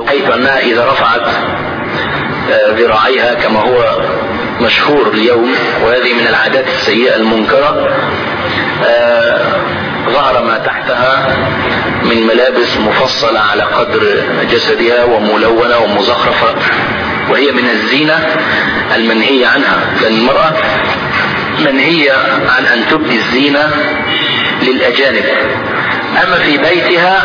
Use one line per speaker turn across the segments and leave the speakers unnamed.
حيث أنها إذا رفعت ذراعيها كما هو مشهور اليوم، وهذه من العادات السيئة المنكرة، ظهر ما تحتها من ملابس مفصلة على قدر جسدها وملونة ومزخرفة، وهي من الزينة المنهية عنها، لأن المرأة منهية عن أن تبدي الزينة للأجانب. أما في بيتها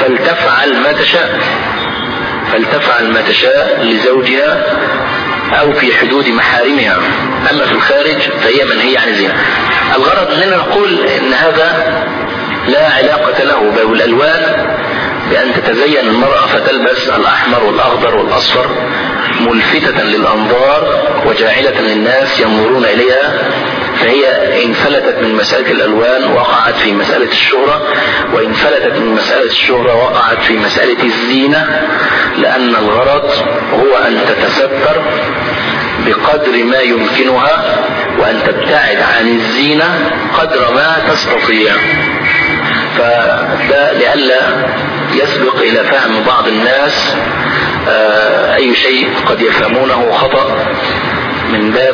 فلتفعل ما تشاء لزوجها أو في حدود محارمها، أما في الخارج فهي منهية عن الزينة. الغرض أننا نقول أن هذا لا علاقة له بالألوان، بأن تتزين المرأة فتلبس الأحمر والأخضر والأصفر ملفتة للأنظار وجاعلة للناس ينظرون إليها، فهي إن فلتت من مسألة الألوان وقعت في مسألة الشهرة، وإن فلتت من مسألة الشهرة وقعت في مسألة الزينة، لأن الغرض هو أن تتستر بقدر ما يمكنها وأن تبتعد عن الزينة قدر ما تستطيع. فده لئلا يسبق إلى فهم بعض الناس أي شيء قد يفهمونه خطأ من باب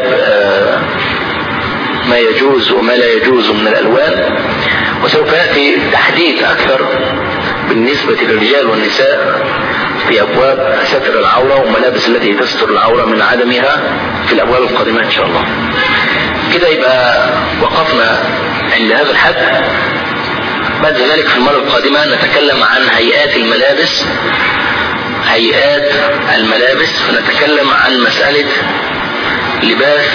ما يجوز وما لا يجوز من الألوان. وسوف يأتي تحديد أكثر بالنسبة للرجال والنساء في أبواب ستر العورة والملابس التي تستر العورة من عدمها في الأبواب القادمة إن شاء الله. كده يبقى وقفنا عند هذا الحد. بعد ذلك في المرة القادمة نتكلم عن هيئات الملابس، فنتكلم عن مسألة لباس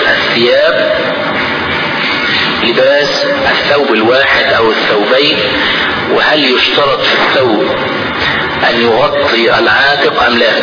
الثوب الواحد أو الثوبين، وهل يشترط في الثوب أن يغطي العاتق أم لا؟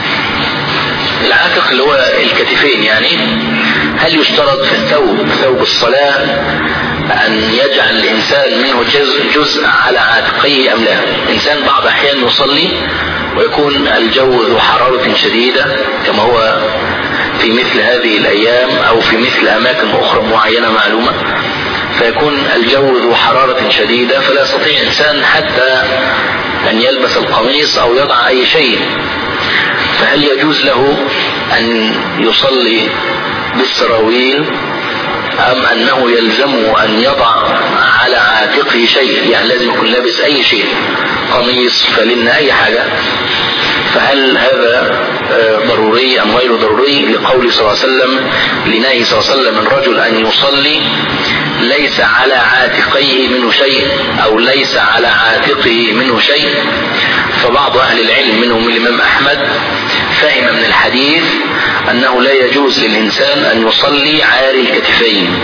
العاتق اللي هو الكتفين يعني، هل يشترط في ثوب الصلاة أن يجعل الإنسان منه جزء على عاتقيه أم لا؟ إنسان بعض أحيان يصلي ويكون الجو ذو حرارة شديدة كما هو في مثل هذه الأيام أو في مثل أماكن أخرى معينة معلومة، فيكون الجو ذو حرارة شديدة فلا يستطيع إنسان حتى أن يلبس القميص أو يضع أي شيء، فهل يجوز له أن يصلي بالسراويل أم أنه يلزمه أن يضع على عاتقه شيء؟ يعني لازم يكون لابس أي شيء، قميص، فلن، أي حاجة. فهل هذا ضروري أم غير ضروري؟ لقول صلى الله عليه وسلم، لنهي صلى الله عليه وسلم من رجل أن يصلي ليس على عاتقيه منه شيء أو ليس على عاتقه منه شيء. فبعض أهل العلم منهم الإمام أحمد فهم من الحديث أنه لا يجوز للإنسان أن يصلي عاري الكتفين،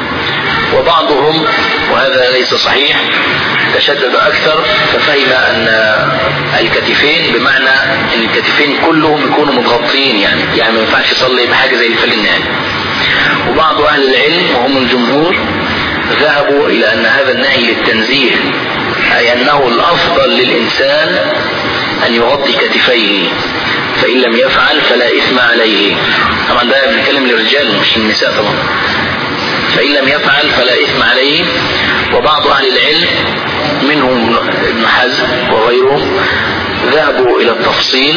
وبعضهم وهذا ليس صحيح تشدد أكثر ففهم أن الكتفين بمعنى أن الكتفين كلهم يكونوا متغطين، يعني ما ينفعش يصلي بحاجة زي الفلين يعني. وبعض أهل العلم وهم الجمهور ذهبوا إلى أن هذا النهي للتنزيه، أي أنه الأفضل للإنسان أن يغطي كتفيه، فإن لم يفعل فلا إثم عليه. طبعا ده بنتكلم للرجال مش للنساء طبعا. فإن لم يفعل فلا إثم عليه. وبعض أهل العلم منهم ابن حزم وغيرهم ذهبوا إلى التفصيل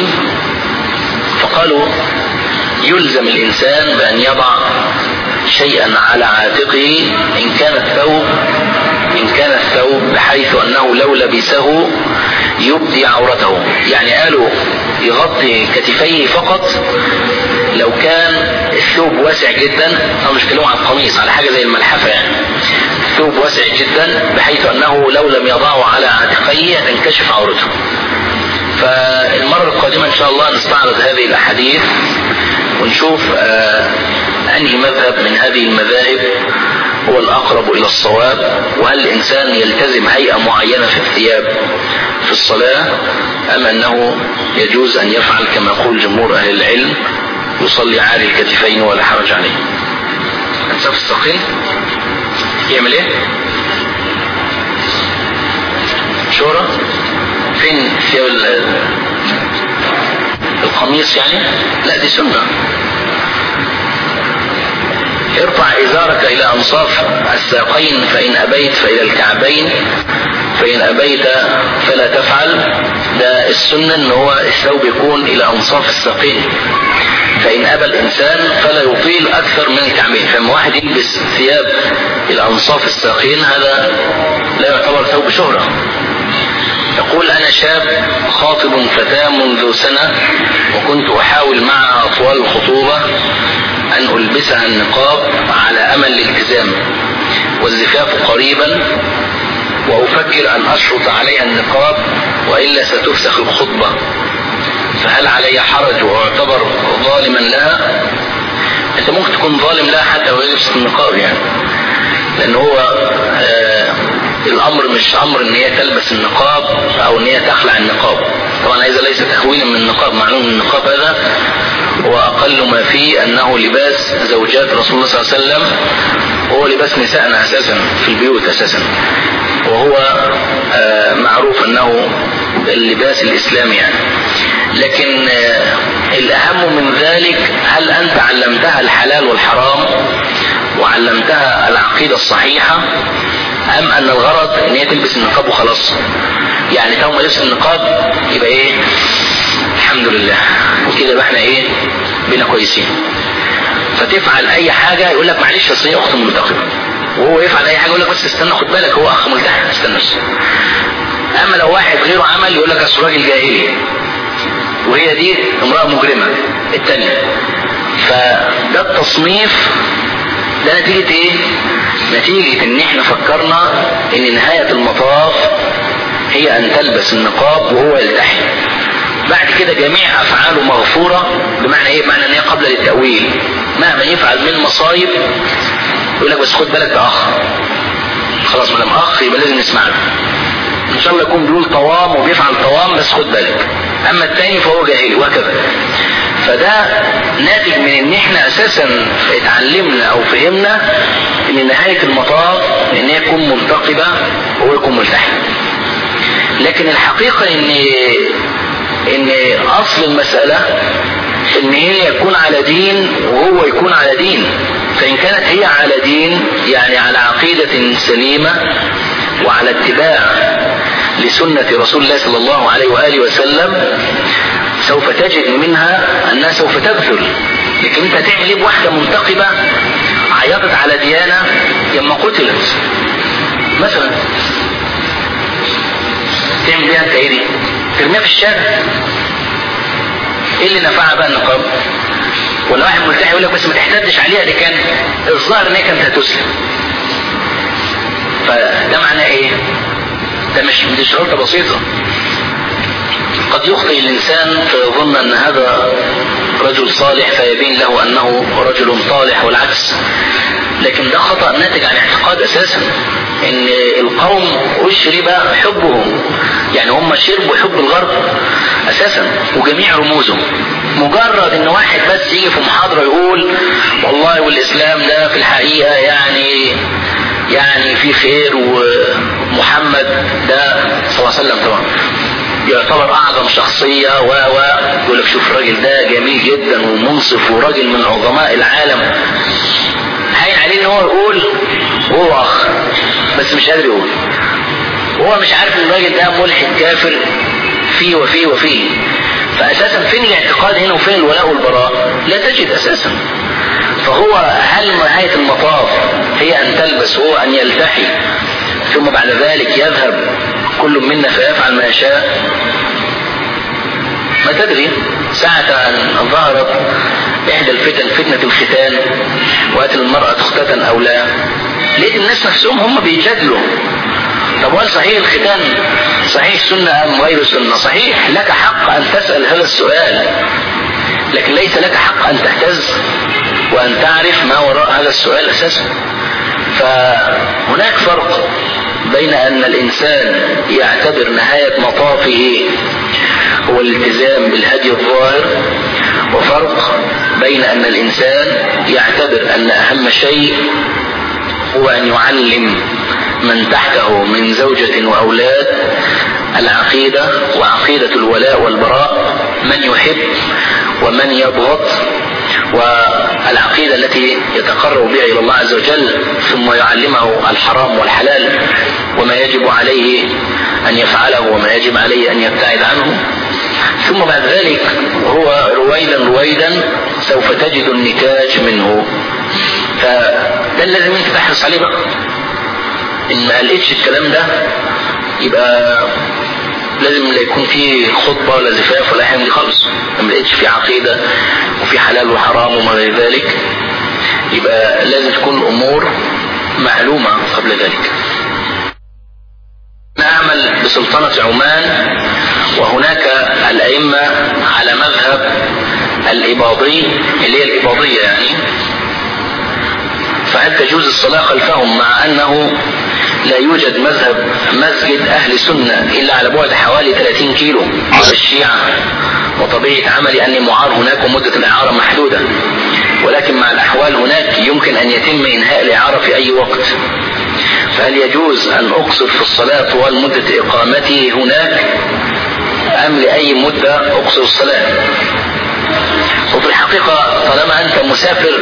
فقالوا يلزم الإنسان بأن يضع شيئا على عاتقه إن كان الثوب بحيث أنه لو لبسه يبدي عورته. يعني قالوا يغطي كتفيه فقط لو كان الثوب واسع جدا، أو مش كلهم على القميص، على حاجة زي الملحفة يعني، الثوب واسع جدا بحيث أنه لو لم يضعه على عاتقيه تنكشف عورته. فالمرة القادمة إن شاء الله نستعرض هذه الأحاديث ونشوف أنهي مذهب من هذه المذاهب هو الأقرب إلى الصواب، وهل الإنسان يلتزم هيئة معينة في الثياب في الصلاة أم أنه يجوز أن يفعل كما يقول جمهور أهل العلم، يصلي عاري الكتفين ولا حرج عليه. أنساف الساقين يعمل إيه؟ شورة فين في القميص يعني؟ لا دي سنة. ارفع إزارك إلى أنصاف الساقين فإن أبيت فإلى الكعبين فإن أبيت فلا تفعل. ده السنة ان هو الثوب يكون الى انصاف الساقين، فان ابى الانسان فلا يطيل اكثر من الكعبين. فلما واحد يلبس ثياب الى انصاف الساقين هذا لا يعتبر ثوب شهرة. يقول انا شاب خاطب فتاة منذ سنة، وكنت احاول معها طوال الخطوبة ان البسها النقاب على امل الالتزام، والزفاف قريبا، وافكر ان اشرط عليها النقاب والا ستفسخ الخطبة، فهل علي حرج واعتبر ظالما لها؟ انت ممكن تكون ظالم لها حتى لو يلبس النقاب يعني، لان هو الامر مش امر ان هي تلبس النقاب او ان هي تخلع النقاب. طبعا هذا ليس تهوينا من النقاب، معلوم ان النقاب هذا هو اقل ما فيه انه لباس زوجات رسول الله صلى الله عليه وسلم، وهو لباس نسائنا اساسا في البيوت اساسا، وهو معروف انه اللباس الاسلامي يعني. لكن الاهم من ذلك هل انت علمتها الحلال والحرام وعلمتها العقيدة الصحيحة، ام ان الغرض ان هي تلبس النقاب وخلاص؟ يعني تو ما لبس النقاب يبقى ايه الحمد لله وكده يبقى احنا ايه بينا كويسين، فتفعل اي حاجة يقول لك معلش اصل هي اخت ملتقبة، وهو يفعل اي حاجة يقول لك بس استنى خد بالك هو اخ ملتحي استنى. اما لو واحد غيره عمل يقول لك اصل راجل جاهلي وهي دي امرأة مجرمة التانية. فده التصنيف ده نتيجة ايه؟ نتيجة ان احنا فكرنا ان نهاية المطاف هي ان تلبس النقاب وهو يلتحي. بعد كده جميع افعاله مغفورة. بمعنى ايه؟ بمعنى ان هي قبل للتأويل، مهما يفعل من مصايب يقول لك بس خد بالك ده اخ، خلاص ما دام اخ يبقى لازم نسمع له، ان شاء الله يكون بيقول طوام وبيفعل طوام بس خد بالك، اما التاني فهو جاهلي وهكذا. فده ناتج من ان احنا اساسا اتعلمنا او فهمنا ان نهاية المطاف ان هي تكون منتقبة وهو يكون ملتحي. لكن الحقيقة ان اصل المسألة ان هي يكون على دين وهو يكون على دين. فان كانت هي على دين يعني على عقيدة سليمة وعلى اتباع لسنة رسول الله صلى الله عليه وآله وسلم، سوف تجد منها أنها سوف تبذل. لكن انت هتعمل ايه بواحدة منتقبة عيطت على ديانة لما قتلت مثلا؟ تعمل بيها انت ايه دي؟ ترميها في الشارع؟ ايه اللي نفعها بقى النقاب؟ ولا واحد ملتحي يقول لك بس ما تحتدش عليها، دي كان الظاهر ان هي كانت هتسلم. فده معناه ايه؟ ده مش شرطة بسيطة. قد يخطئ الانسان فيظن ان هذا رجل صالح فيبين له انه رجل طالح والعكس، لكن ده خطأ ناتج عن اعتقاد اساسا ان القوم اشرب حبهم، يعني هم شربوا حب الغرب اساسا وجميع رموزه. مجرد ان واحد بس يجي في محاضرة يقول والله والاسلام ده في الحقيقة يعني في خير، ومحمد ده صلى الله عليه وسلم طبعا يعتبر اعظم شخصية يقول لك شوف الراجل ده جميل جدا ومنصف وراجل من عظماء العالم، هين عليه ان هو يقول هو اخ بس مش قادر يقول، وهو مش عارف ان الراجل ده ملحد كافر فيه وفيه وفيه. فاساسا فين الاعتقاد هنا وفين الولاء والبراء؟ لا تجد اساسا. فهو هل نهاية المطاف هي ان تلبس وهو ان يلتحي ثم بعد ذلك يذهب كل منا فيفعل ما يشاء؟ ما تدري. ساعة ان ظهرت احدى الفتن، فتنة الختان، وقتل المرأة تختتن او لا، لقيت الناس نفسهم هم بيجادلوا طب وهل صحيح الختان صحيح سنة ام غير سنة؟ صحيح لك حق ان تسأل هذا السؤال، لكن ليس لك حق ان تهتز وان تعرف ما وراء هذا السؤال اساسا. فهناك فرق بين ان الانسان يعتبر نهاية مطافه هو الالتزام بالهدي الظاهر، وفرق بين ان الانسان يعتبر ان اهم شيء هو ان يعلم من تحته من زوجة واولاد العقيدة وعقيدة الولاء والبراء، من يحب ومن يبغض، العقيدة التي يتقرب بها إلى الله عز وجل، ثم يعلمه الحرام والحلال وما يجب عليه أن يفعله وما يجب عليه أن يبتعد عنه. ثم بعد ذلك هو رويدا سوف تجد النتاج منه. فده لازم انت تحرص عليه بقى. ان ما لقيتش الكلام ده يبقى لازم لا يكون فيه خطبة ولا زفاف ولا حاجة دي خالص. ما لقيتش فيه عقيدة وفي حلال وحرام وما غير ذلك، يبقى لازم تكون الأمور معلومة قبل ذلك. نعمل بسلطنة عمان، وهناك الأئمة على مذهب الإباضي اللي هي الإباضية يعني، فهل تجوز الصلاة خلفهم مع أنه لا يوجد مسجد أهل سنة إلا على بعد حوالي 30 كيلو الشيعة، وطبيعة عملي أني معار هناك ومدة الإعارة محدودة، ولكن مع الأحوال هناك يمكن أن يتم إنهاء الإعارة في أي وقت، فهل يجوز أن أقصر في الصلاة طوال مدة إقامتي هناك أم لأي مدة أقصر الصلاة؟ وفي الحقيقة طالما أنت مسافر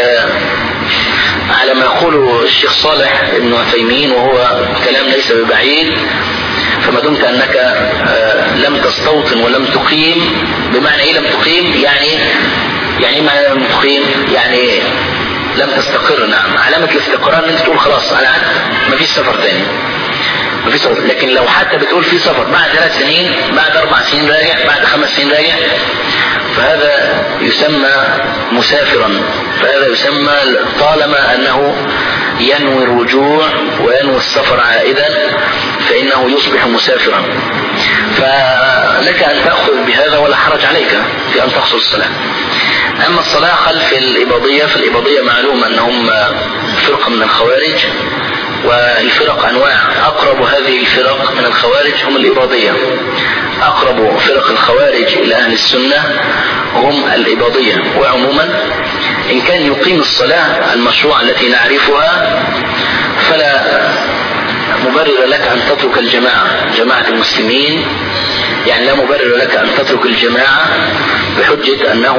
على ما يقوله الشيخ صالح ابن عثيمين، وهو كلام ليس ببعيد، فما دمت أنك لم تستوطن ولم تقيم. بمعنى إيه لم تقيم؟ يعني ما لم تقيم يعني لم تستقر. نعم، علامة الاستقرار ان انت تقول خلاص انا قعدت مفيش سفر تاني، مفيش سفر. لكن لو حتى بتقول في سفر بعد 3 سنين، بعد 4 سنين راجع، بعد 5 سنين راجع، فهذا يسمى مسافرا، فهذا يسمى طالما انه ينوي الرجوع وينوي السفر عائدا فانه يصبح مسافرا. فلك ان تأخذ بهذا ولا حرج عليك في ان تقصر الصلاة. اما الصلاة خلف الإباضية، فالإباضية معلوم انهم فرقة من الخوارج، والفرق انواع. اقرب هذه الفرق من الخوارج هم الإباضية. اقرب فرق الخوارج الى اهل السنة هم الإباضية. وعموما ان كان يقيم الصلاة المشروعة التي نعرفها فلا مبرر لك ان تترك جماعة المسلمين، يعني لا مبرر لك ان تترك الجماعة بحجة انه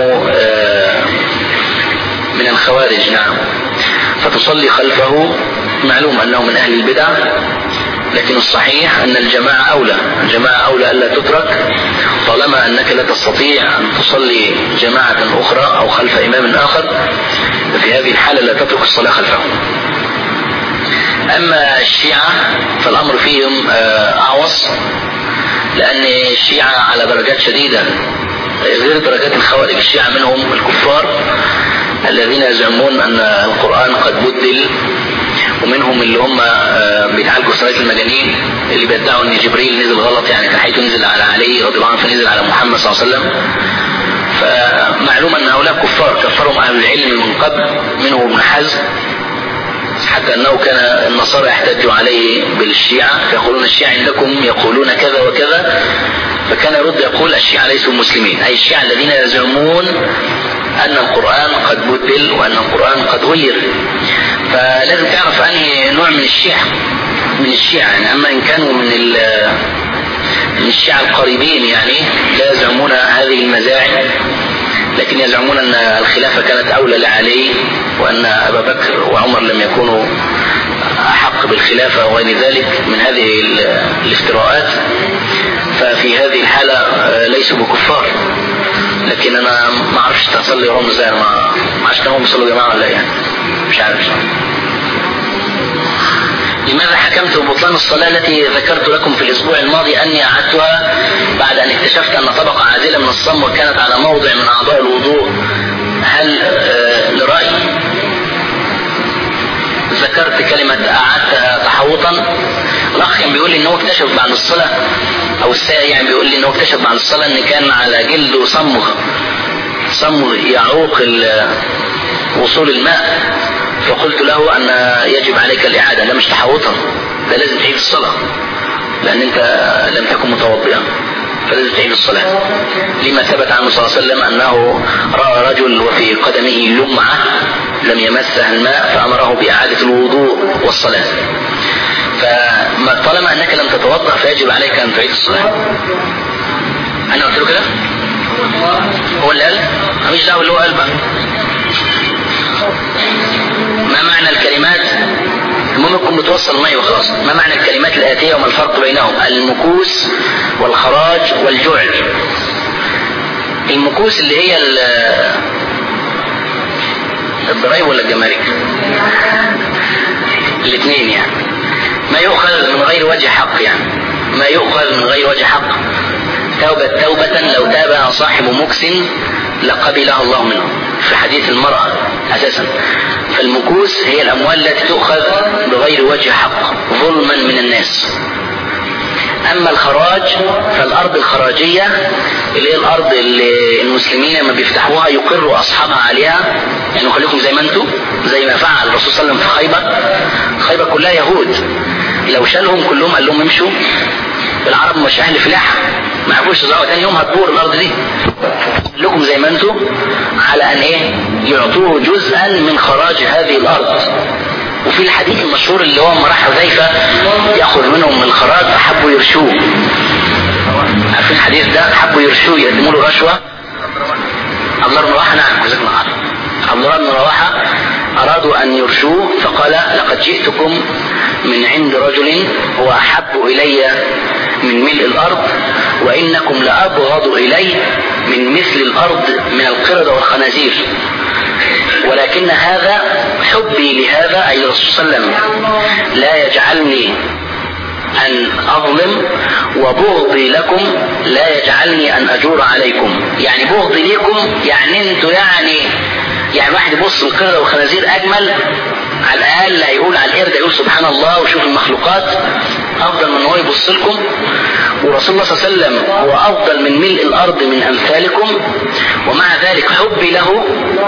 من الخوارج. نعم، فتصلي خلفه، معلوم انه من اهل البدع، لكن الصحيح ان الجماعة اولى الا تترك، طالما انك لا تستطيع ان تصلي جماعة اخرى او خلف امام اخر، ففي هذه الحالة لا تترك الصلاة خلفهم. اما الشيعة فالامر فيهم اعوص، لان الشيعة على درجات شديدة غير درجات الخوارج. الشيعة منهم الكفار الذين يزعمون ان القرآن قد بدل، ومنهم اللي هم بيتعالجوا صلاة المجانين، اللي بيدعوا ان جبريل نزل غلط، يعني كان حيث نزل على علي رضي الله عنه فنزل على محمد صلى الله عليه وسلم. فمعلوم ان هؤلاء كفار كفرهم اهل العلم من قبل، منهم ابن حزم، حتى انه كان النصارى يحتجوا عليه بالشيعة، فيقولون الشيعة عندكم يقولون كذا وكذا، فكان يرد يقول الشيعة ليسوا مسلمين، اي الشيعة الذين يزعمون ان القرآن قد بدل وان القرآن قد غير. فلازم تعرف انهي نوع من الشيعة يعني. اما ان كانوا من الشيعة القريبين يعني لا يزعمون هذه المزاعم، لكن يزعمون ان الخلافة كانت اولى لعلي، وان ابا بكر وعمر لم يكونوا احق بالخلافة وغير ذلك من هذه الافتراءات، ففي هذه الحالة ليسوا بكفار. لكن انا ما اعرفش تصلي وهم ازاي، ما عرفش هم بيصلوا جماعة ولا يعني مش عارف. لماذا حكمت ببطلان الصلاة التي ذكرت لكم في الأسبوع الماضي أني أعدتها بعد أن اكتشفت أن طبقة عازلة من الصم وكانت على موضع من أعضاء الوضوء؟ هل لرأي ذكرت كلمة أعدتها تحوطا؟ الأخ كان بيقول لي أنه اكتشف بعد الصلاة، أو السائل يعني بيقول لي أنه اكتشف بعد الصلاة أن كان على جلده صمغ يعوق وصول الماء، فقلت له أن يجب عليك الإعادة. لا مش تحوطا، ده لازم تعيد الصلاة، لأن أنت لم تكن متوضئا، فلازم تعيد الصلاة. لما ثبت عنه صلى الله عليه وسلم أنه رأى رجل وفي قدمه لمعة لم يمسها الماء فأمره بإعادة الوضوء والصلاة. فطالما أنك لم تتوضأ فيجب عليك أن تعيد الصلاة. أنا قلت له كده؟ هو اللي قال؟ مش دعوة اللي هو قال بقى. ما معنى الكلمات؟ ممكن بتوصل معي وخلاص. ما معنى الكلمات الآتية وما الفرق بينهم؟ المكوس والخراج والجعل. المكوس اللي هي الضرائب ولا الجمارك؟ الاثنين يعني. ما يؤخذ من غير وجه حق، يعني ما يؤخذ من غير وجه حق. توبة لو تابها صاحب مكس لقبلها الله منه، في حديث المرأة أساسا. فالمكوس هي الأموال التي تؤخذ بغير وجه حق ظلما من الناس. أما الخراج فالأرض الخراجية اللي هي الأرض اللي المسلمين لما بيفتحوها يقروا أصحابها عليها، يعني خليكم زي ما انتم، زي ما فعل الرسول صلى الله عليه وسلم في خيبر. خيبر كلها يهود، لو شالهم كلهم قال لهم امشوا، العرب مش أهل فلاحة، ما عرفوش يزرعوا، تاني يوم هتبور الأرض دي. لكم زي ما انتم على أن يعطوه جزءا من خراج هذه الأرض. وفي الحديث المشهور اللي هو لما راح حذيفة يأخذ منهم من الخراج فحبوا يرشوه. عارفين الحديث ده؟ حبوا يرشوه، يقدموا له رشوة. عبد الله بن رواحة، نعم جزاكم الله خير، عبد الله بن رواحة أرادوا أن يرشوه فقال لقد جئتكم من عند رجل هو أحب إلي من ملء الأرض، وإنكم لأبغض إلي من مثل الأرض من القردة والخنازير، ولكن هذا حبي لهذا أي الرسول صلى الله عليه وسلم لا يجعلني أن أظلم، وبغضي لكم لا يجعلني أن أجور عليكم. يعني بغضي لكم يعني انتوا يعني واحد يبص القردة والخنازير أجمل، على الأقل هيقول على القردة يقول سبحان الله وشوف المخلوقات، أفضل من هو يبص لكم. ورسول الله صلى الله عليه وسلم هو أفضل من ملء الأرض من أمثالكم، ومع ذلك حبي له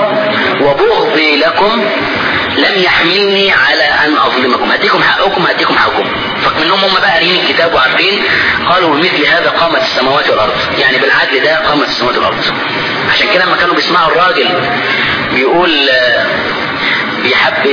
وبغضي لكم لم يحملني على أن أظلمكم. هديكم حقكم هديكم حقكم. فمنهم هم بقى قارين الكتاب وعارفين، قالوا بمثل هذا قامت السماوات والأرض، يعني بالعدل ده قامت السماوات والأرض. عشان كده لما كانوا بيسمعوا الراجل بيقول بيحب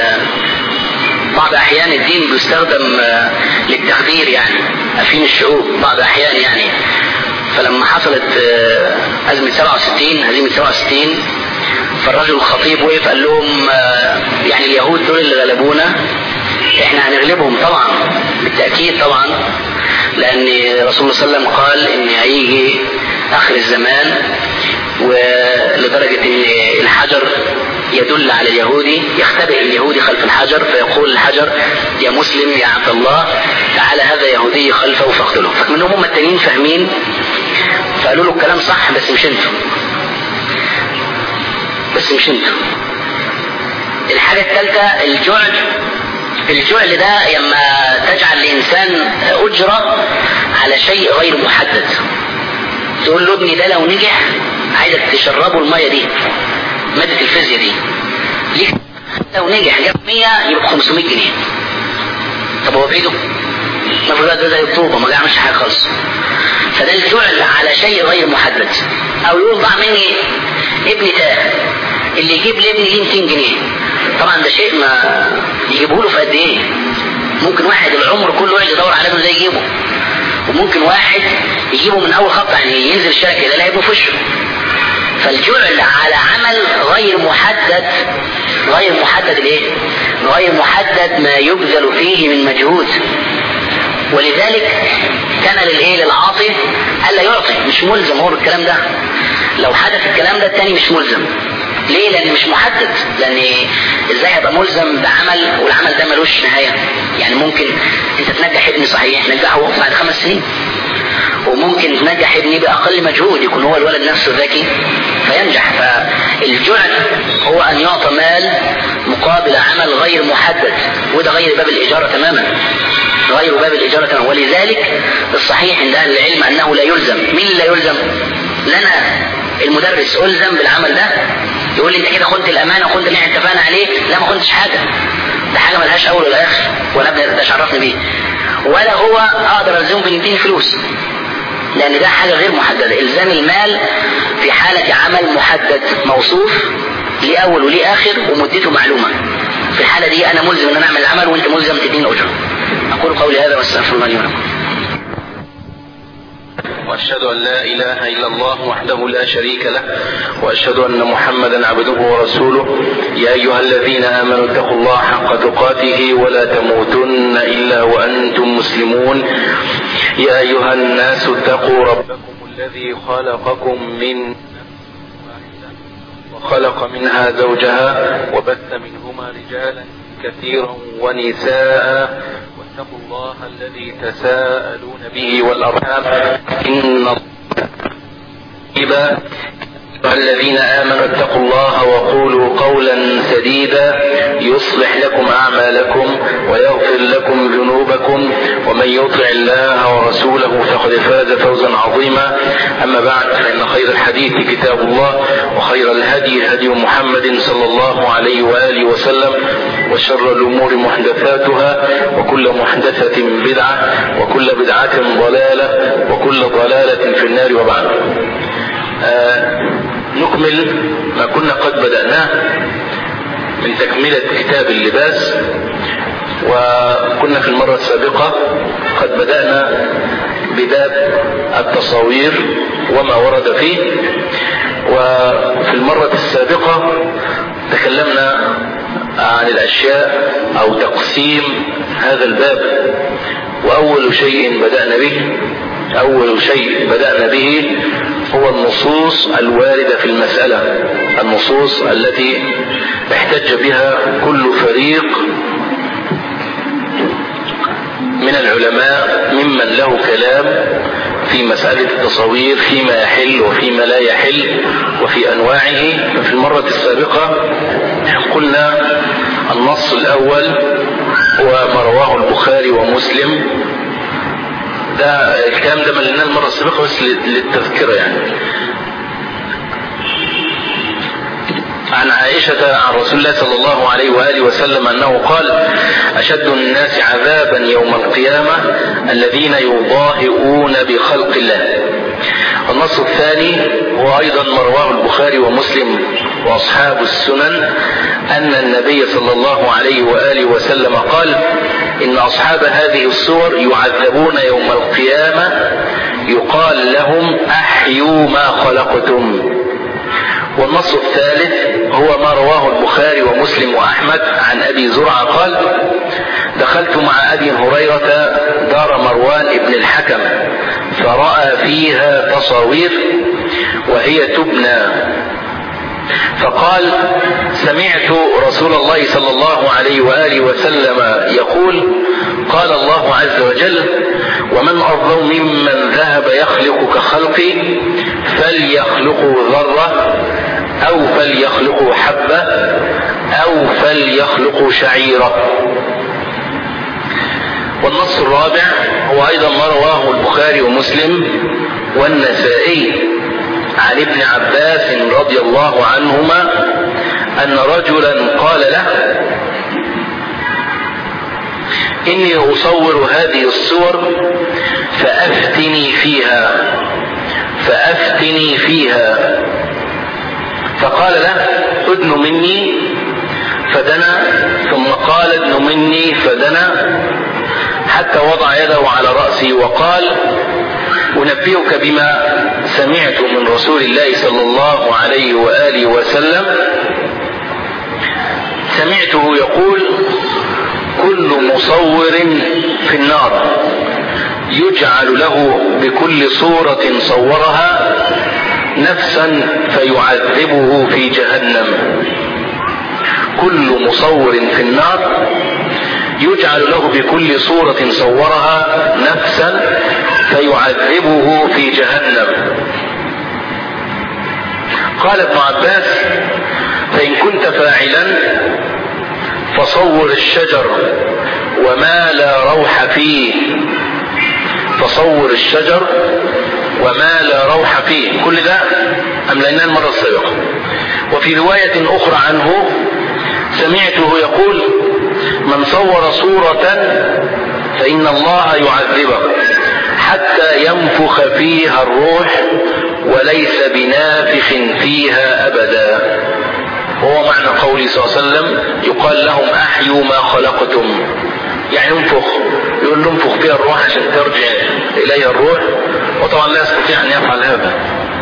بعض أحيان الدين بيستخدم للتخدير، يعني أفين الشعوب بعض أحيان يعني. فلما حصلت أزمة 67 هزيمة 67 فالرجل الخطيب وقف قال لهم يعني اليهود دول اللي غلبونا احنا هنغلبهم طبعا بالتأكيد طبعا، لأن رسول الله صلى الله عليه وسلم قال ان هيجي آخر الزمان ولدرجة ان الحجر يدل على اليهودي، يختبئ اليهودي خلف الحجر فيقول الحجر يا مسلم يا عبد الله تعالى هذا يهودي خلفه فاقتله. فمنهم هم التانيين فاهمين فقالوا له الكلام صح بس مش انتوا، بس مش انتوا. الحاجة الثالثة الجعل ده لما تجعل الإنسان أجرة على شيء غير محدد. تقول له ابني ده لو نجح عايزك تشربه المية دي، مادة الفيزياء دي ليه لو نجح جاب 100 يبقى 500 جنيه. طب هو بعيده؟ المفروض ده زي الطوبة ما بيعملش حاجة خالص. فده الجعل على شيء غير محدد. أو يقول ضاع مني ابني تاه، اللي يجيب لابني ليه 200 جنيه. طبعا ده شيء ما يجيبه له في قد ايه؟ ممكن واحد العمر كله يقعد يدور على ابنه زي يجيبه، وممكن واحد يجيبه من اول خط، يعني ينزل الشارع كده لا ابنه في وشه. فالجعل على عمل غير محدد، غير محدد الايه؟ غير محدد ما يبذل فيه من مجهود. ولذلك كان للعاطي الا يعطي، مش ملزم هو بالكلام ده. لو حدث الكلام ده التاني مش ملزم. ليه؟ لان مش محدد. لان ازاي هيبقى ملزم بعمل والعمل ده ملوش نهايه؟ يعني ممكن انت تنجح ابني صحيح، نجحه بعد 5 سنين، وممكن تنجح ابني باقل مجهود، يكون هو الولد نفسه ذكي فينجح. فالجعل هو ان يعطى مال مقابل عمل غير محدد، وده غير باب الاجاره تماما، غير باب الاجاره تماما. ولذلك الصحيح عند اهل العلم انه لا يلزم. مين لا يلزم؟ لنا المدرس ألزم بالعمل ده، يقول لي انت كده خدت الامانه وخدت اللي احنا اتفقنا عليه. لا ما خدتش حاجه، ده حاجه ملهاش اول ولا اخر، ولا ابدا شرفني بيه، ولا هو اقدر الزمه بيديني فلوس، لان ده حاجه غير محدده. الزام المال في حاله عمل محدد موصوف ليه اول وليه اخر ومدته معلومه. في الحاله دي انا ملزم ان انا اعمل العمل وانت ملزم تديني اجره. اقول قولي هذا واستغفر الله لي ولكم. وأشهد أن لا إله إلا الله وحده لا شريك له وأشهد أن محمدا عبده ورسوله. يا أيها الذين آمنوا اتقوا الله حق تقاته ولا تموتن إلا وأنتم مسلمون. يا أيها الناس اتقوا ربكم الذي خلقكم من وخلق منها زوجها وبث منهما رجالا كثيرا ونساء واتقوا الله الذي تساءلون به والأرحام إن الله. الذين آمنوا اتقوا الله وقولوا قولا سديدا يصلح لكم أعمالكم ويغفر لكم ذنوبكم ومن يطع الله ورسوله فقد فاز فوزا عظيما. أما بعد فإن خير الحديث كتاب الله وخير الهدي هدي محمد صلى الله عليه وآله وسلم وشر الأمور محدثاتها وكل محدثة بدعة وكل بدعة ضلالة وكل ضلالة في النار. وبعد نكمل ما كنا قد بدأناه من تكملة كتاب اللباس. وكنا في المرة السابقة قد بدأنا بباب التصاوير وما ورد فيه. وفي المرة السابقة تكلمنا عن الأشياء أو تقسيم هذا الباب. وأول شيء بدأنا به هو النصوص الواردة في المسألة، النصوص التي احتج بها كل فريق من العلماء ممن له كلام في مسألة التصاوير فيما يحل وفيما لا يحل وفي أنواعه. ففي المرة السابقة قلنا النص الأول هو ما رواه البخاري ومسلم. ده الكلام ده ملنا المرة السابقة بس للتذكرة يعني. عن عائشة عن رسول الله صلى الله عليه وآله وسلم أنه قال: أشد الناس عذابا يوم القيامة الذين يضاهئون بخلق الله. النص الثاني هو أيضا ما رواه البخاري ومسلم وأصحاب السنن أن النبي صلى الله عليه وآله وسلم قال: إن أصحاب هذه الصور يعذبون يوم القيامة يقال لهم أحيوا ما خلقتم. والنص الثالث هو ما رواه البخاري ومسلم وأحمد عن أبي زرعة قال: دخلت مع أبي هريرة دار مروان ابن الحكم فرأى فيها تصاوير وهي تبنى، فقال: سمعت رسول الله صلى الله عليه وآله وسلم يقول: قال الله عز وجل: ومن أظلم ممن ذهب يخلق كخلقي فليخلقوا ذرة أو فليخلقوا حبة أو فليخلقوا شعيرة. والنص الرابع هو أيضا ما رواه البخاري ومسلم والنسائي عن ابن عباس رضي الله عنهما أن رجلا قال له: إني أصور هذه الصور فأفتني فيها. فقال له: ادن مني، فدنا، ثم قال: ادن مني، فدنا، حتى وضع يده على رأسي وقال: أنبئك بما سمعت من رسول الله صلى الله عليه وآله وسلم. سمعته يقول: كل مصور في النار يجعل له بكل صورة صورها نفسا فيعذبه في جهنم. كل مصور في النار يجعل له بكل صورة صورها نفسا فيعذبه في جهنم. قال ابن عباس: فإن كنت فاعلا فصور الشجر وما لا روح فيه. فصور الشجر وما لا روح فيه. كل ده أمليناه المرة السابقة. وفي رواية أخرى عنه سمعته يقول: من صور صورة فإن الله يعذبه حتى ينفخ فيها الروح وليس بنافخ فيها أبدا. وهو معنى قوله صلى الله عليه وسلم: يقال لهم أحيوا ما خلقتم. يعني ينفخ، يقول له انفخ فيها الروح عشان ترجع اليها الروح، وطبعا لا يستطيع ان يفعل هذا.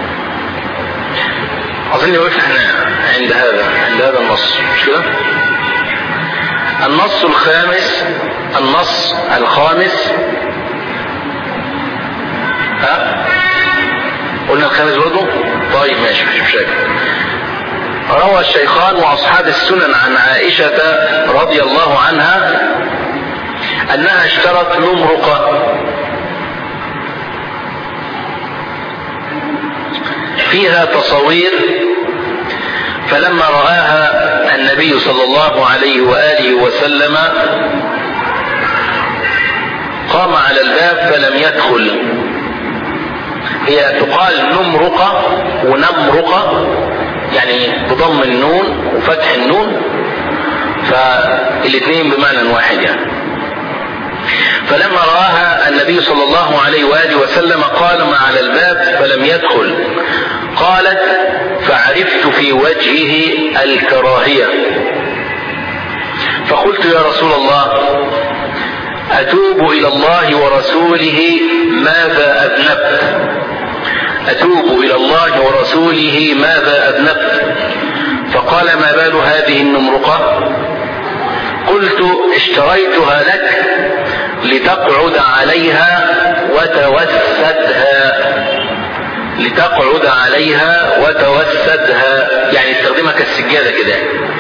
اظن وقفنا عند هذا النص، مش كده؟ النص الخامس قلنا الخامس برضه؟ طيب ماشي، مش مشاكل. روى الشيخان واصحاب السنن عن عائشة رضي الله عنها انها اشترت نمرقة فيها تصوير، فلما رآها النبي صلى الله عليه وآله وسلم قام على الباب فلم يدخل. هي تقال نمرقة ونمرقة، يعني بضم النون وفتح النون، فالاثنين بمعنى واحد يعني. فلما رآها النبي صلى الله عليه وآله وسلم قام على الباب فلم يدخل. قالت: فعرفت في وجهه الكراهية، فقلت: يا رسول الله، أتوب إلى الله ورسوله ماذا أذنبت؟ أتوب إلى الله ورسوله ماذا أذنبت؟ فقال: ما بال هذه النمرقة؟ قلت: اشتريتها لك لتقعد عليها وتوسدها، يعني استخدمها كالسجادة كده،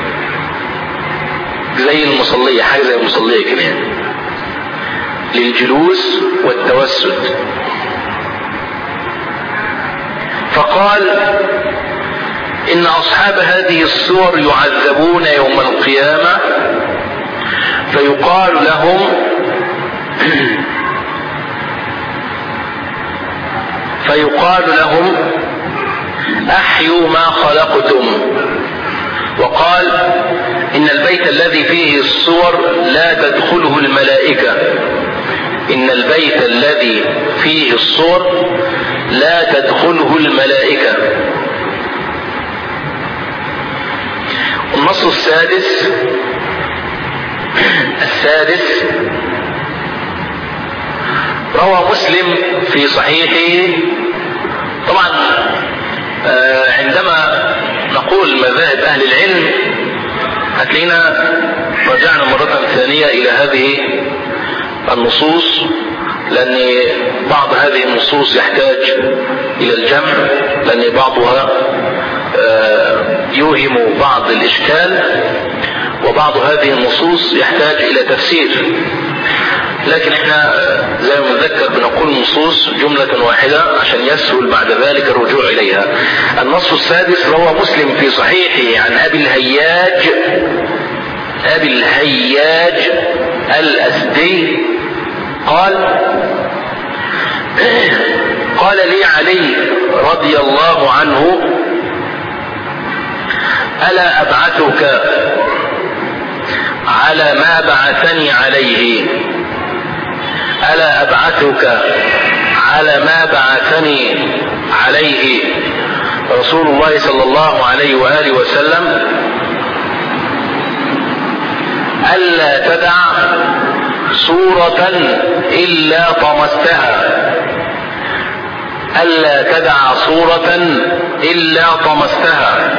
زي المصلية، حاجة زي المصلية كده، للجلوس والتوسد. فقال: إن أصحاب هذه الصور يعذبون يوم القيامة، فيقال لهم أحيوا ما خلقتم. وقال: إن البيت الذي فيه الصور لا تدخله الملائكة. إن البيت الذي فيه الصور لا تدخله الملائكة. النص السادس روى مسلم في صحيحه. طبعا عندما نقول مذاهب أهل العلم هتلاقينا رجعنا مرة ثانية إلى هذه النصوص، لأن بعض هذه النصوص يحتاج إلى الجمع، لأن بعضها يوهم بعض الإشكال، وبعض هذه النصوص يحتاج إلى تفسير. لكن احنا زي ما نذكر بنقول نصوص جملة واحدة عشان يسهل بعد ذلك الرجوع إليها. النص السادس روى مسلم في صحيحه عن أبي الهياج الأسدي قال لي علي رضي الله عنه: ألا أبعثك على ما بعثني عليه؟ ألا أبعثك على ما بعثني عليه رسول الله صلى الله عليه وآله وسلم؟ ألا تدع صورة إلا طمستها،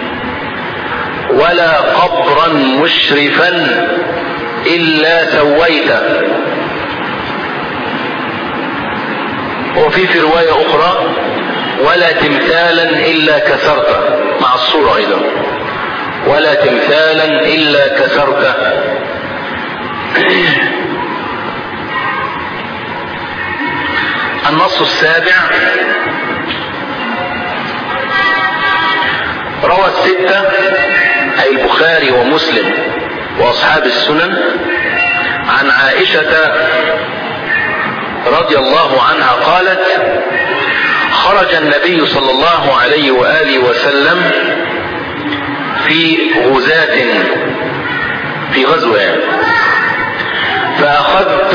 ولا قبرا مشرفا إلا سويته. وفي رواية أخرى: ولا تمثالا إلا كسرته، مع الصورة أيضا، ولا تمثالا إلا كسرته. النص السابع روى الستة أي البخاري ومسلم وأصحاب السنن عن عائشة رضي الله عنها قالت: خرج النبي صلى الله عليه وآله وسلم في غزوة، فأخذت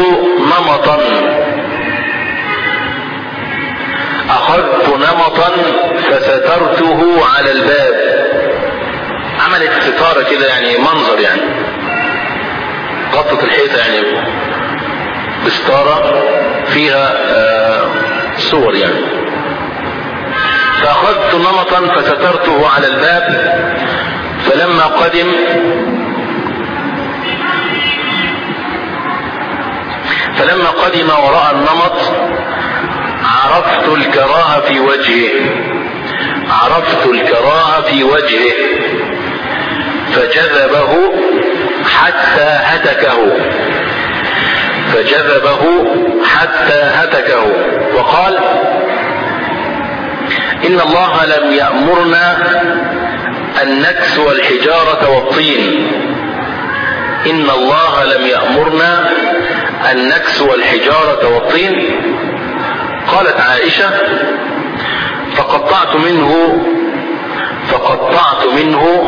نمطا فسترته على الباب. عملت ستارة كده، يعني منظر، يعني غطت الحيطة يعني بستارة فيها صور يعني. فأخذت نمطا فسترته على الباب، فلما قدم ورأى النمط عرفت الكراهة في وجهه فجذبه حتى هتكه وقال: إن الله لم يأمرنا أن نكسو الحجارة والطين. قالت عائشة: فقطعت منه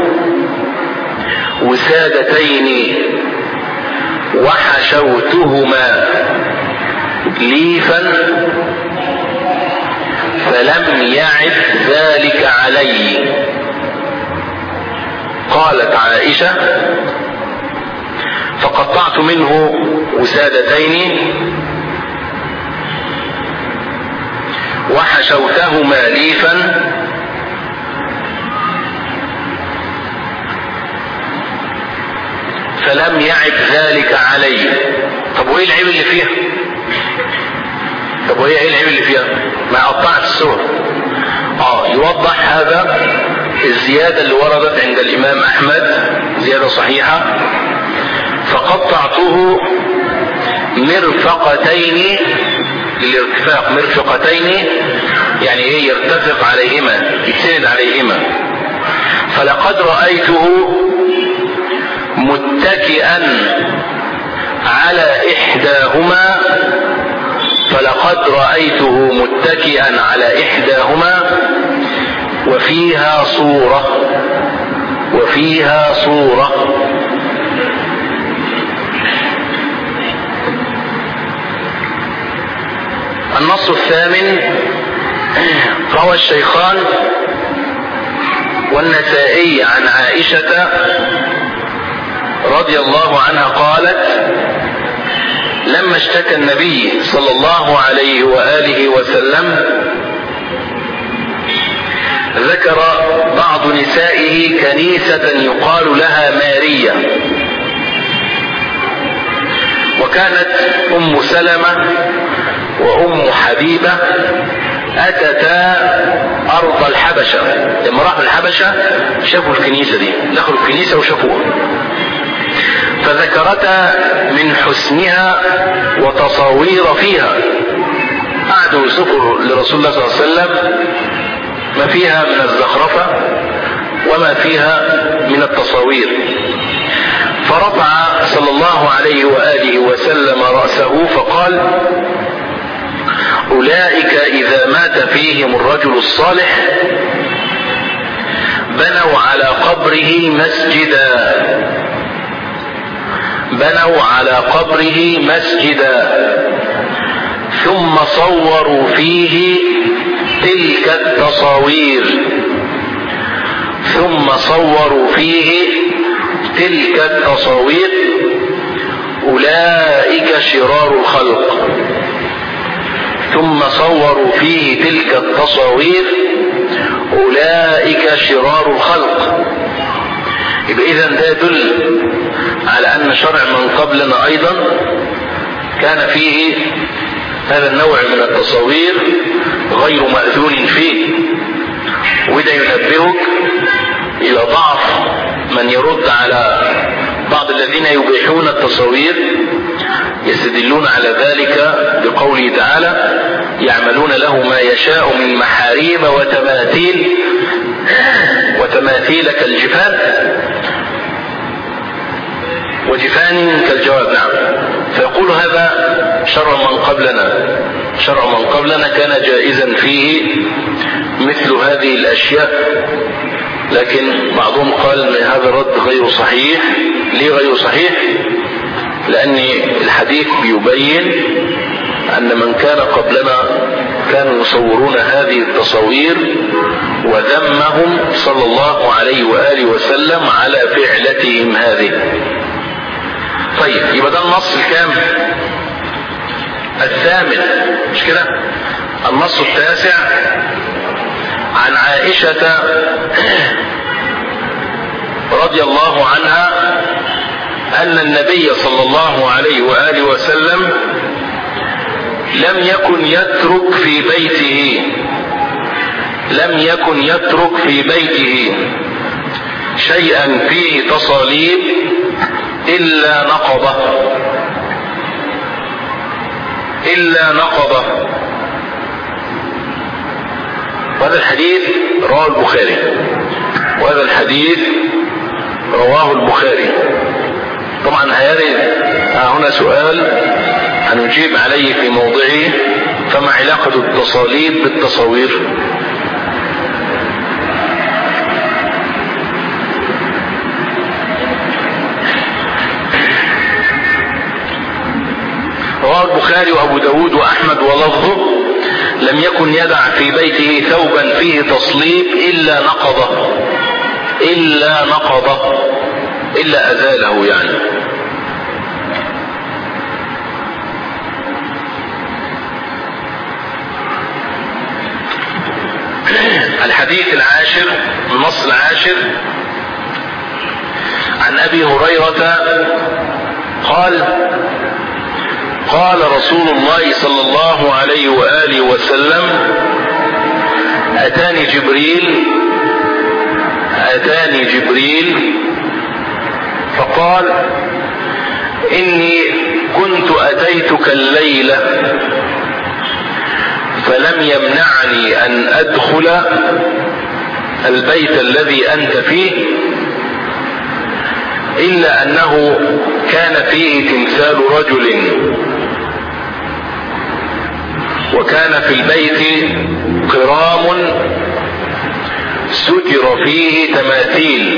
وسادتين وحشوتهما ليفا فلم يعد ذلك علي. قالت عائشة: فقطعت منه وسادتين وحشوتهما ليفا فلم يعد ذلك علي. طب وايه العيب اللي فيها؟ ما قطعت السور. يوضح هذا الزيادة اللي وردت عند الإمام أحمد، زيادة صحيحة: فقطعته مرفقتين للارتفاق. مرفقتين يعني ايه؟ يرتفق عليهما، يتسند عليهما. فلقد رأيته متكئا على إحداهما وفيها صورة. النص الثامن: روى الشيخان والنسائي عن عائشة رضي الله عنها قالت: لما اشتكى النبي صلى الله عليه وآله وسلم ذكر بعض نسائه كنيسة يقال لها مارية، وكانت أم سلمة وأم حبيبة أتتا أرض الحبشة. لما راحوا الحبشة شافوا الكنيسة دي، دخلوا الكنيسة وشافوها، فذكرتا من حسنها وتصاوير فيها. قعدوا يوصفوا لرسول الله صلى الله عليه وسلم ما فيها من الزخرفة وما فيها من التصاوير. فرفع صلى الله عليه وآله وسلم رأسه فقال: أولئك إذا مات فيهم الرجل الصالح بنوا على قبره مسجدا ثم صوروا فيه تلك التصاوير أولئك شرار الخلق. إذا ده يدل على أن شرع من قبلنا أيضا كان فيه هذا النوع من التصاوير غير مأذون فيه. وده ينبهك إلى ضعف من يرد على بعض الذين يبيحون التصاوير، يستدلون على ذلك بقوله تعالى: يعملون له ما يشاء من محاريب وتماثيل وجفان كالجواب. نعم. فيقول هذا شرع من قبلنا كان جائزا فيه مثل هذه الأشياء، لكن بعضهم قال ان هذا الرد غير صحيح. ليه غير صحيح؟ لأن الحديث بيبين أن من كان قبلنا كانوا يصورون هذه التصاوير، وذمهم صلى الله عليه وآله وسلم على فعلتهم هذه.
طيب يبقى ده النص الكام؟ الثامن، مش كده؟ النص التاسع عن عائشة رضي الله عنها أن النبي صلى الله عليه وآله وسلم لم يكن يترك في بيته شيئا فيه تصاليب إلا نقضه. وهذا الحديث رواه البخاري. طبعا هنا سؤال هنجيب عليه في موضعه، فما علاقة التصاليب بالتصاوير؟ رواه البخاري وابو داود واحمد ولفظه: لم يكن يدع في بيته ثوبا فيه تصليب الا نقضه الا ازاله يعني. الحديث العاشر، النص العاشر عن ابي هريرة قال رسول الله صلى الله عليه وآله وسلم: أتاني جبريل فقال: إني كنت أتيتك الليلة فلم يمنعني أن أدخل البيت الذي أنت فيه إلا أنه كان فيه تمثال رجل، وكان في البيت قرام ستر فيه تماثيل.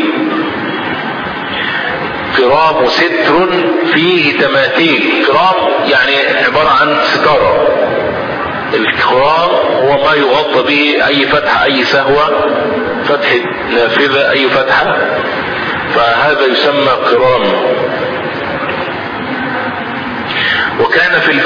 قرام ستر فيه تماثيل. قرام يعني عبارة عن ستارة. القرام هو ما يغطى به أي فتحة، أي سهوة، فتحة نافذة، أي فتحة، فهذا يسمى قرام. وكان في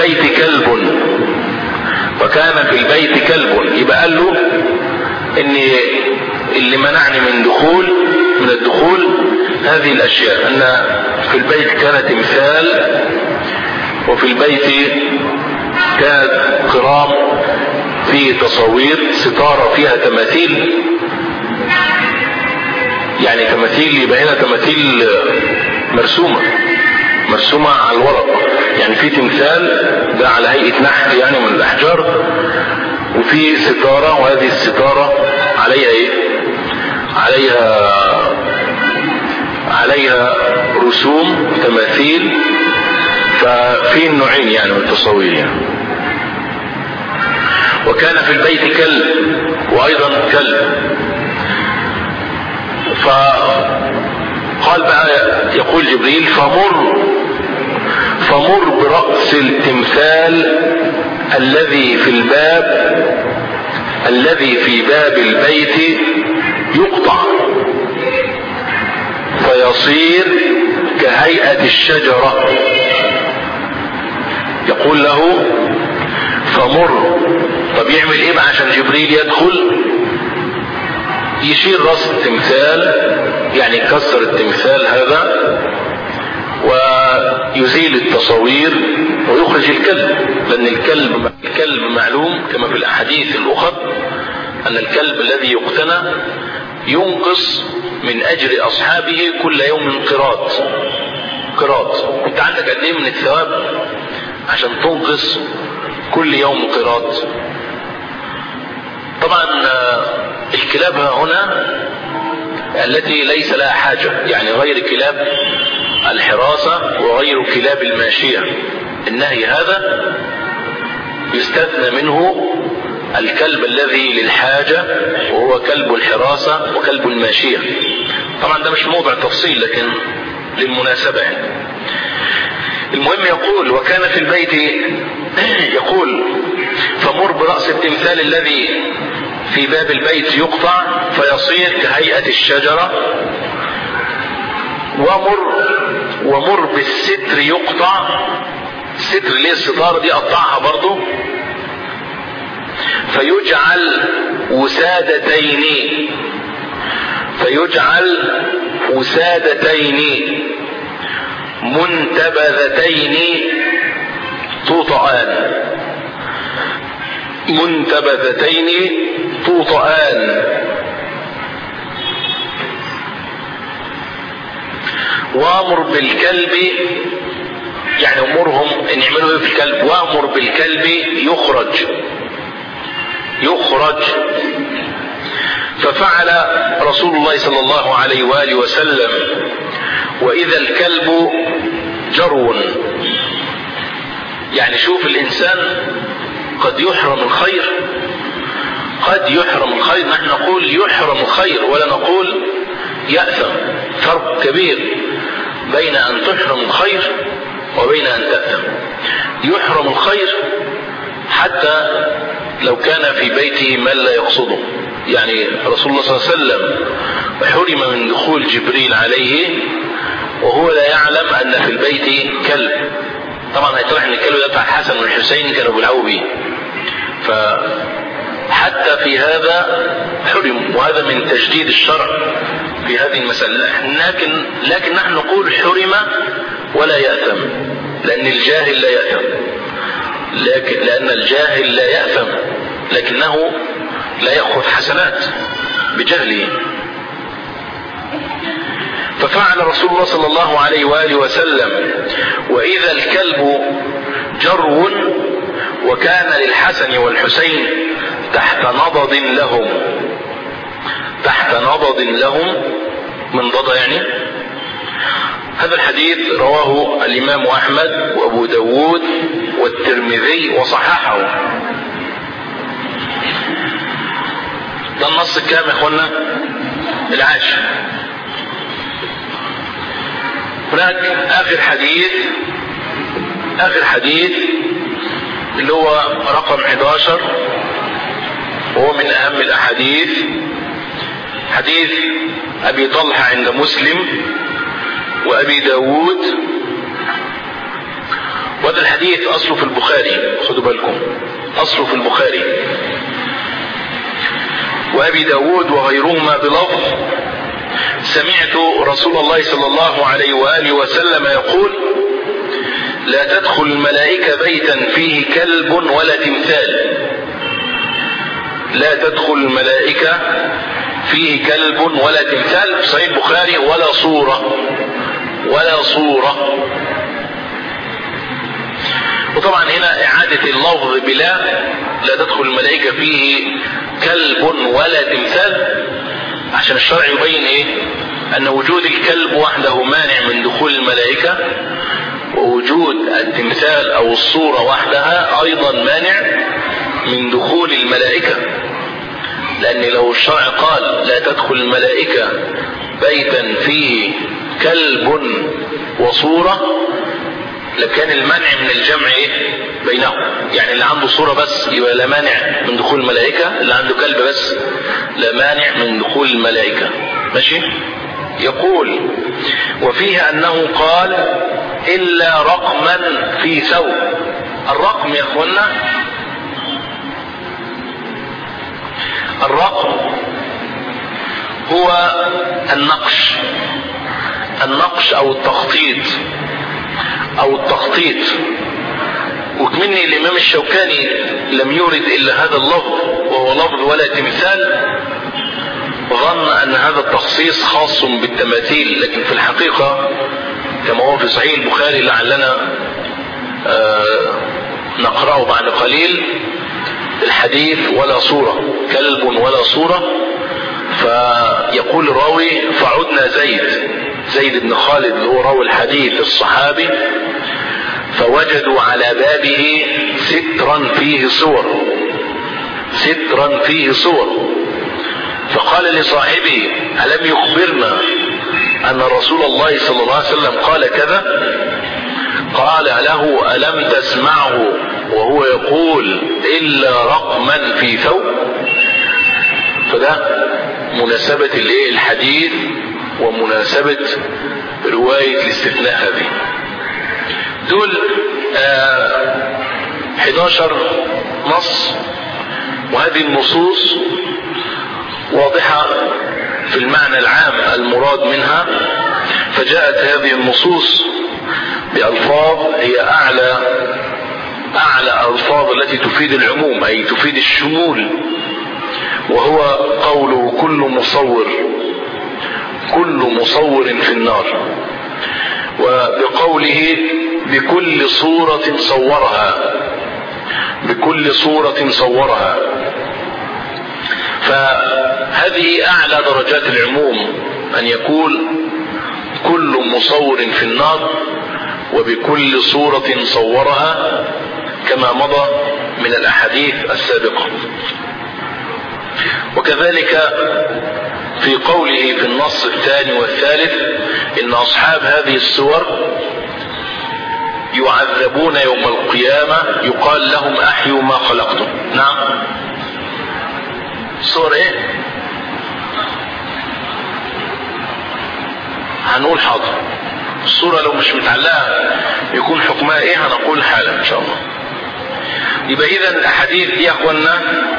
البيت كلب. يبقى قال له ان اللي منعني من الدخول هذه الاشياء، ان في البيت كان تمثال، وفي البيت كان قرام فيه تصاوير، ستارة فيها تماثيل، يعني تماثيل، يبقى هنا تماثيل مرسومة على الورق، يعني في تمثال ده على هيئة نحت يعني من الأحجار، وفي ستارة، وهذه الستارة عليها ايه؟ عليها رسوم تماثيل. ففي النوعين يعني من التصوير يعني. وكان في البيت كلب، وأيضا كلب. فقال بقى، يقول جبريل: فمر برأس التمثال الذي في باب البيت يقطع فيصير كهيئة الشجرة. يقول له: فمر. طب يعمل ايه بقى عشان جبريل يدخل؟ يشيل راس التمثال، يعني يكسر التمثال هذا ويزيل التصاوير ويخرج الكلب، لأن الكلب معلوم كما في الأحاديث الأخرى أن الكلب الذي يقتنى ينقص من أجر أصحابه كل يوم قراط. أنت عندك قد إيه من الثواب عشان تنقص كل يوم قراط؟ طبعا الكلاب هنا التي ليس لها حاجة، يعني غير كلاب الحراسة وغير كلاب الماشية. النهي هذا يستثنى منه الكلب الذي للحاجة، وهو كلب الحراسة وكلب الماشية. طبعا ده مش موضع تفصيل، لكن للمناسبة يعني. المهم يقول: وكان في البيت، يقول: فمر برأس التمثال الذي في باب البيت يقطع فيصير كهيئة الشجرة، ومر ومر بالستر يقطع. الستر اللي هي الستارة دي قطعها برضو. فيجعل وسادتين، فيجعل وسادتين منتبذتين توطئان، منتبذتين توطئان. وامر بالكلب، يعني امرهم ان يعملوا ايه في الكلب. وامر بالكلب يخرج، يخرج. ففعل رسول الله صلى الله عليه وآله وسلم. وإذا الكلب جرو، يعني شوف الإنسان قد يحرم الخير، قد يحرم الخير. نحن نقول يحرم الخير ولا نقول يأثم. فرق كبير بين أن تحرم الخير وبين أن تأثم. يحرم الخير حتى لو كان في بيته من لا يقصده. يعني رسول الله صلى الله عليه وسلم حرم من دخول جبريل عليه وهو لا يعلم أن في البيت كلب. طبعا هيطرح ان الكلب ده بتاع الحسن والحسين كانوا بيلعبوا بيه، فحتى في هذا حرم. وهذا من تجديد الشرع في هذه المسألة. لكن نحن نقول حرم ولا يأثم، لأن الجاهل لا يأثم، لأن الجاهل لا يأثم لكنه لا يأخذ حسنات بجهله. ففعل رسول الله صلى الله عليه وآله وسلم. وإذا الكلب جرو، وكان للحسن والحسين تحت نضد لهم، تحت نضد لهم، من ضد يعني. هذا الحديث رواه الإمام أحمد وأبو داود والترمذي وصححه. ده النص الكام يا اخوانا؟ العاشر. هناك آخر حديث اللي هو رقم 11، وهو من أهم الأحاديث، حديث أبي طلحة عند مسلم وأبي داود. وهذا الحديث أصله في البخاري، خدوا بالكم أصله في البخاري وأبي داود وغيرهما بلفظ: سمعت رسول الله صلى الله عليه وآله وسلم يقول: لا تدخل الملائكة بيتا فيه كلب ولا تمثال. لا تدخل الملائكة فيه كلب ولا تمثال، في صحيح البخاري، ولا صورة، ولا صورة. وطبعا هنا إعادة اللفظ لا تدخل الملائكة فيه كلب ولا تمثال، عشان الشرع يبين ايه؟ ان وجود الكلب وحده مانع من دخول الملائكة، ووجود التمثال او الصورة وحدها ايضا مانع من دخول الملائكة. لان لو الشرع قال لا تدخل الملائكة بيتا فيه كلب وصورة لكان المنع من الجمع بينهم. يعني اللي عنده صورة بس يبقى لا مانع من دخول الملائكة، اللي عنده كلب بس لا مانع من دخول الملائكة. ماشي؟ يقول: وفيه أنه قال: إلا رقما في ثوب. الرقم يا أخوانا، الرقم هو النقش أو التخطيط. وكمني الإمام الشوكاني لم يورد إلا هذا اللفظ وهو لفظ ولا تمثال، ظن أن هذا التخصيص خاص بالتماثيل، لكن في الحقيقة كما هو في صحيح البخاري لعلنا نقرأه بعد قليل الحديث: ولا صورة، كلب ولا صورة. فيقول الراوي: فعدنا زيد بن خالد اللي هو راوي الحديث الصحابي، فوجدوا على بابه سترا فيه صور، فقال لصاحبه: ألم يخبرنا أن رسول الله صلى الله عليه وسلم قال كذا؟ قال له: ألم تسمعه وهو يقول إلا رقما في ثوب؟ فده مناسبة الحديث ومناسبة رواية الاستثناء هذه. دول 11 نص، وهذه النصوص واضحة في المعنى العام المراد منها، فجاءت هذه النصوص بألفاظ هي أعلى ألفاظ التي تفيد العموم، أي تفيد الشمول، وهو قوله كل مصور في النار، وبقوله بكل صورة صورها. فهذه أعلى درجات العموم، أن يقول كل مصور في النار وبكل صورة صورها، كما مضى من الأحاديث السابقة. وكذلك في قوله في النص الثاني والثالث إن أصحاب هذه الصور يعذبون يوم القيامة يقال لهم أحيوا ما خلقتم. نعم، صور ايه؟ هنقول حاضر. الصورة لو مش متعلقة يكون حكمها ايه؟ هنقول حالا ان شاء الله. يبقى اذا الاحاديث دي يا اخوانا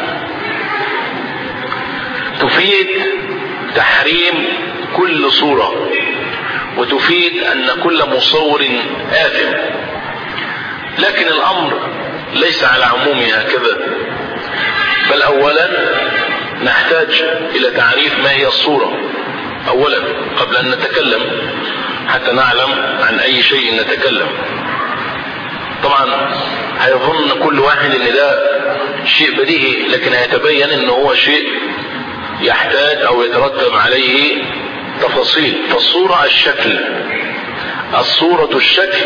تفيد تحريم كل صورة، وتفيد ان كل مصور آثم، لكن الامر ليس على عمومه هكذا، بل اولا نحتاج الى تعريف ما هي الصورة اولا قبل ان نتكلم، حتى نعلم عن اي شيء نتكلم. طبعا هيظن كل واحد ان ده شيء بديهي، لكن هيتبين ان هو شيء يحتاج او يترتب عليه تفاصيل. فالصورة الصورة الشكل،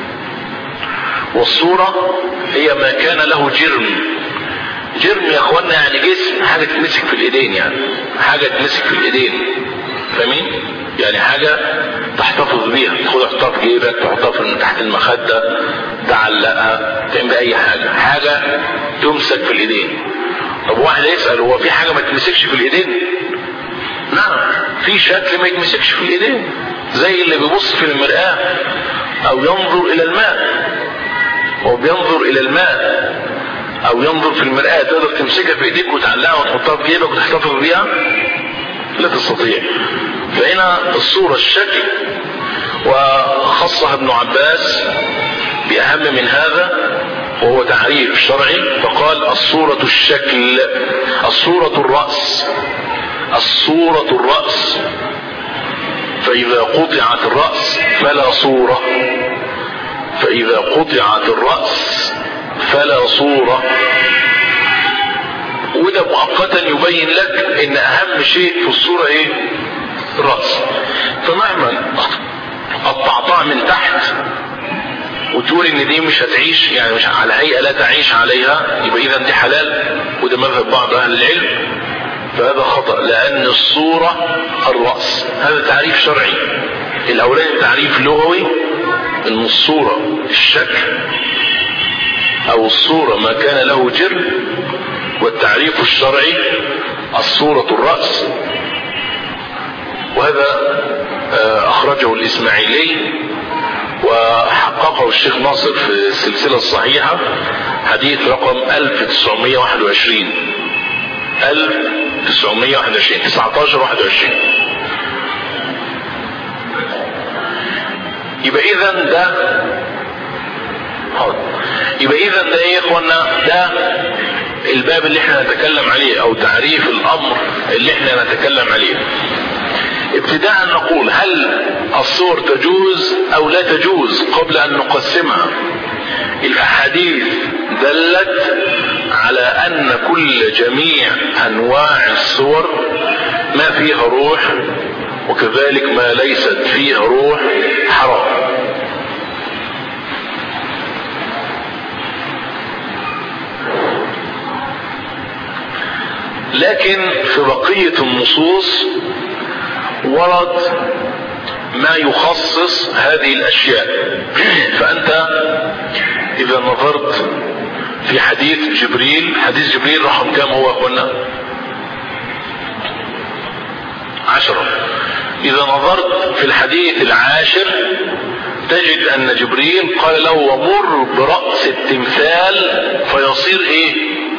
والصورة هي ما كان له جرم يا اخوانا، يعني جسم، حاجة تمسك في الايدين، يعني حاجة تمسك في الايدين، فاهمين؟ يعني حاجة تحتفظ بيها، تاخدها تحطها في جيبك، تحطها من تحت المخدة، تعلقها، تعمل اي حاجة تمسك في الايدين. طب واحد يسأل هو في حاجة ما تمسكش في الايدين؟ نعم، في شكل ما يتمسكش في الايدين، زي اللي بيبص في المرآة او ينظر الى الماء، هو بينظر الى الماء او ينظر في المرآة، تقدر تمسكها في ايديك وتعلقها وتحطها في جيبك وتحتفظ بيها؟ لا تستطيع. فهنا الصورة الشكل، وخصها ابن عباس بأهم من هذا، وهو تعريف شرعي، فقال الصورة الشكل، الصورة الرأس، فإذا قطعت الرأس فلا صورة، وده مؤقتا يبين لك ان اهم شيء في الصورة ايه؟ الرأس. فمهما قطعتها من تحت وتقول ان دي مش هتعيش، يعني مش على هيئة لا تعيش عليها، يبقى اذا دي حلال، وده مذهب بعض اهل العلم، فهذا خطأ، لان الصورة الرأس. هذا تعريف شرعي. الاولاني تعريف لغوي، ان الصورة الشكل او الصورة ما كان له جرم، والتعريف الشرعي الصورة الرأس. وهذا اخرجه الاسماعيلي وحققه الشيخ ناصر في السلسلة الصحيحة، حديث رقم 1921 1921. يبقى اذا ده ايه يا اخوانا؟ ده الباب اللي احنا نتكلم عليه، او تعريف الامر اللي احنا نتكلم عليه. ابتداء نقول هل الصور تجوز او لا تجوز قبل ان نقسمها. الاحاديث دلت على ان جميع انواع الصور ما فيها روح، وكذلك ما ليست فيها روح حرام. لكن في بقية النصوص ورد ما يخصص هذه الاشياء. فانت اذا نظرت في حديث جبريل رقم كام هو قلنا؟ 10. إذا نظرت في الحديث العاشر تجد أن جبريل قال له ومر برأس التمثال فيصير إيه؟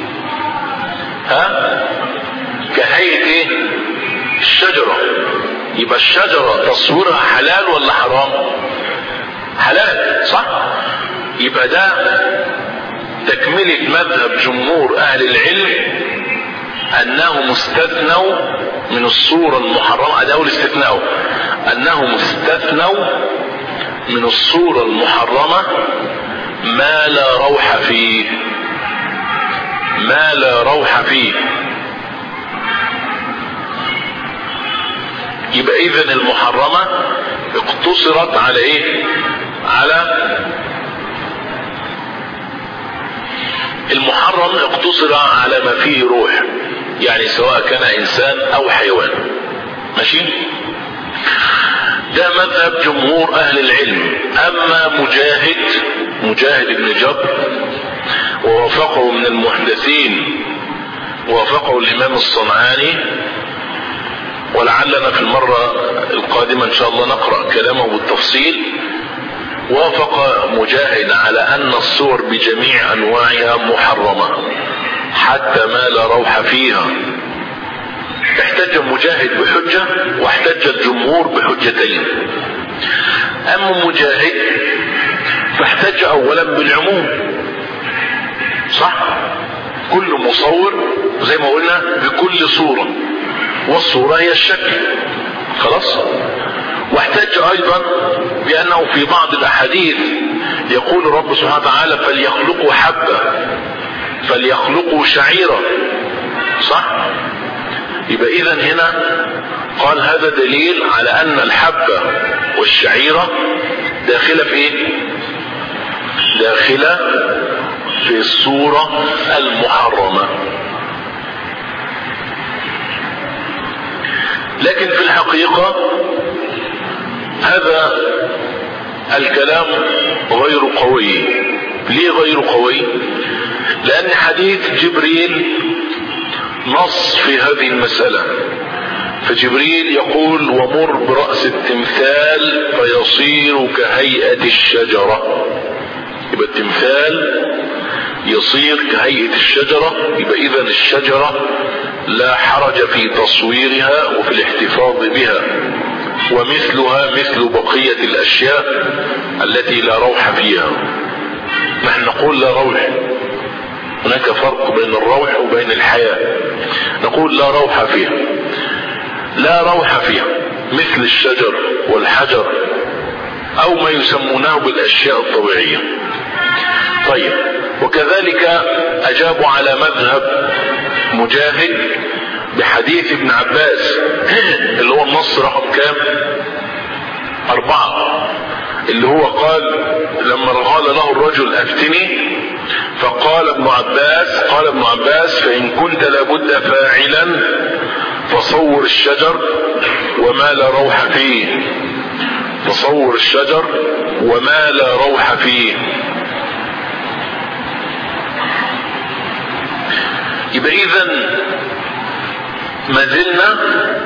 كهيئة إيه؟ الشجرة. يبقى الشجرة تصويرها حلال ولا حرام؟ حلال، صح؟ يبقى ده تكملة مذهب جمهور أهل العلم أنهم استثنوا من الصورة المحرمة. ده أول استثناء، أنهم استثنوا من الصورة المحرمة ما لا روح فيه، ما لا روح فيه. يبقى إذن المحرمة اقتصرت على إيه؟ على المحرم اقتصر على ما فيه روح، يعني سواء كان إنسان أو حيوان. ماشي؟ ده مذهب جمهور أهل العلم. أما مجاهد بن جبر ووافقه من المحدثين، ووافقه الإمام الصنعاني، ولعلنا في المرة القادمة إن شاء الله نقرأ كلامه بالتفصيل. وافق مجاهد على أن الصور بجميع أنواعها محرمة حتى ما لا روح فيها. احتج مجاهد بحجة واحتج الجمهور بحجتين. أما مجاهد فاحتج أولا بالعموم، صح؟ كل مصور زي ما قلنا بكل صورة، والصورة هي الشكل، خلاص. واحتج أيضا بأنه في بعض الأحاديث يقول الرب سبحانه وتعالى فليخلقوا حبة، فليخلقوا شعيرة، صح؟ يبقى إذن هنا قال هذا دليل على أن الحبة والشعيرة داخلة في إيه؟ داخلة في الصورة المحرمة. لكن في الحقيقة هذا الكلام غير قوي. ليه غير قوي؟ لأن حديث جبريل نص في هذه المسألة. فجبريل يقول ومر برأس التمثال فيصير كهيئة الشجرة. يبقى التمثال يصير كهيئة الشجرة. يبقى إذن الشجرة لا حرج في تصويرها وفي الاحتفاظ بها، ومثلها مثل بقية الأشياء التي لا روح فيها. نحن نقول لا روح، هناك فرق بين الروح وبين الحياة. نقول لا روح فيها، لا روح فيها مثل الشجر والحجر أو ما يسمونه بالأشياء الطبيعية. طيب، وكذلك أجابوا على مذهب مجاهد بحديث ابن عباس اللي هو النص رقم كام؟ 4، اللي هو قال لما قال له الرجل أفتني، فقال ابن عباس فإن كنت لابد فاعلا فصور الشجر وما لا روح فيه، فصور الشجر وما لا روح فيه. يبقى إذن ما زلنا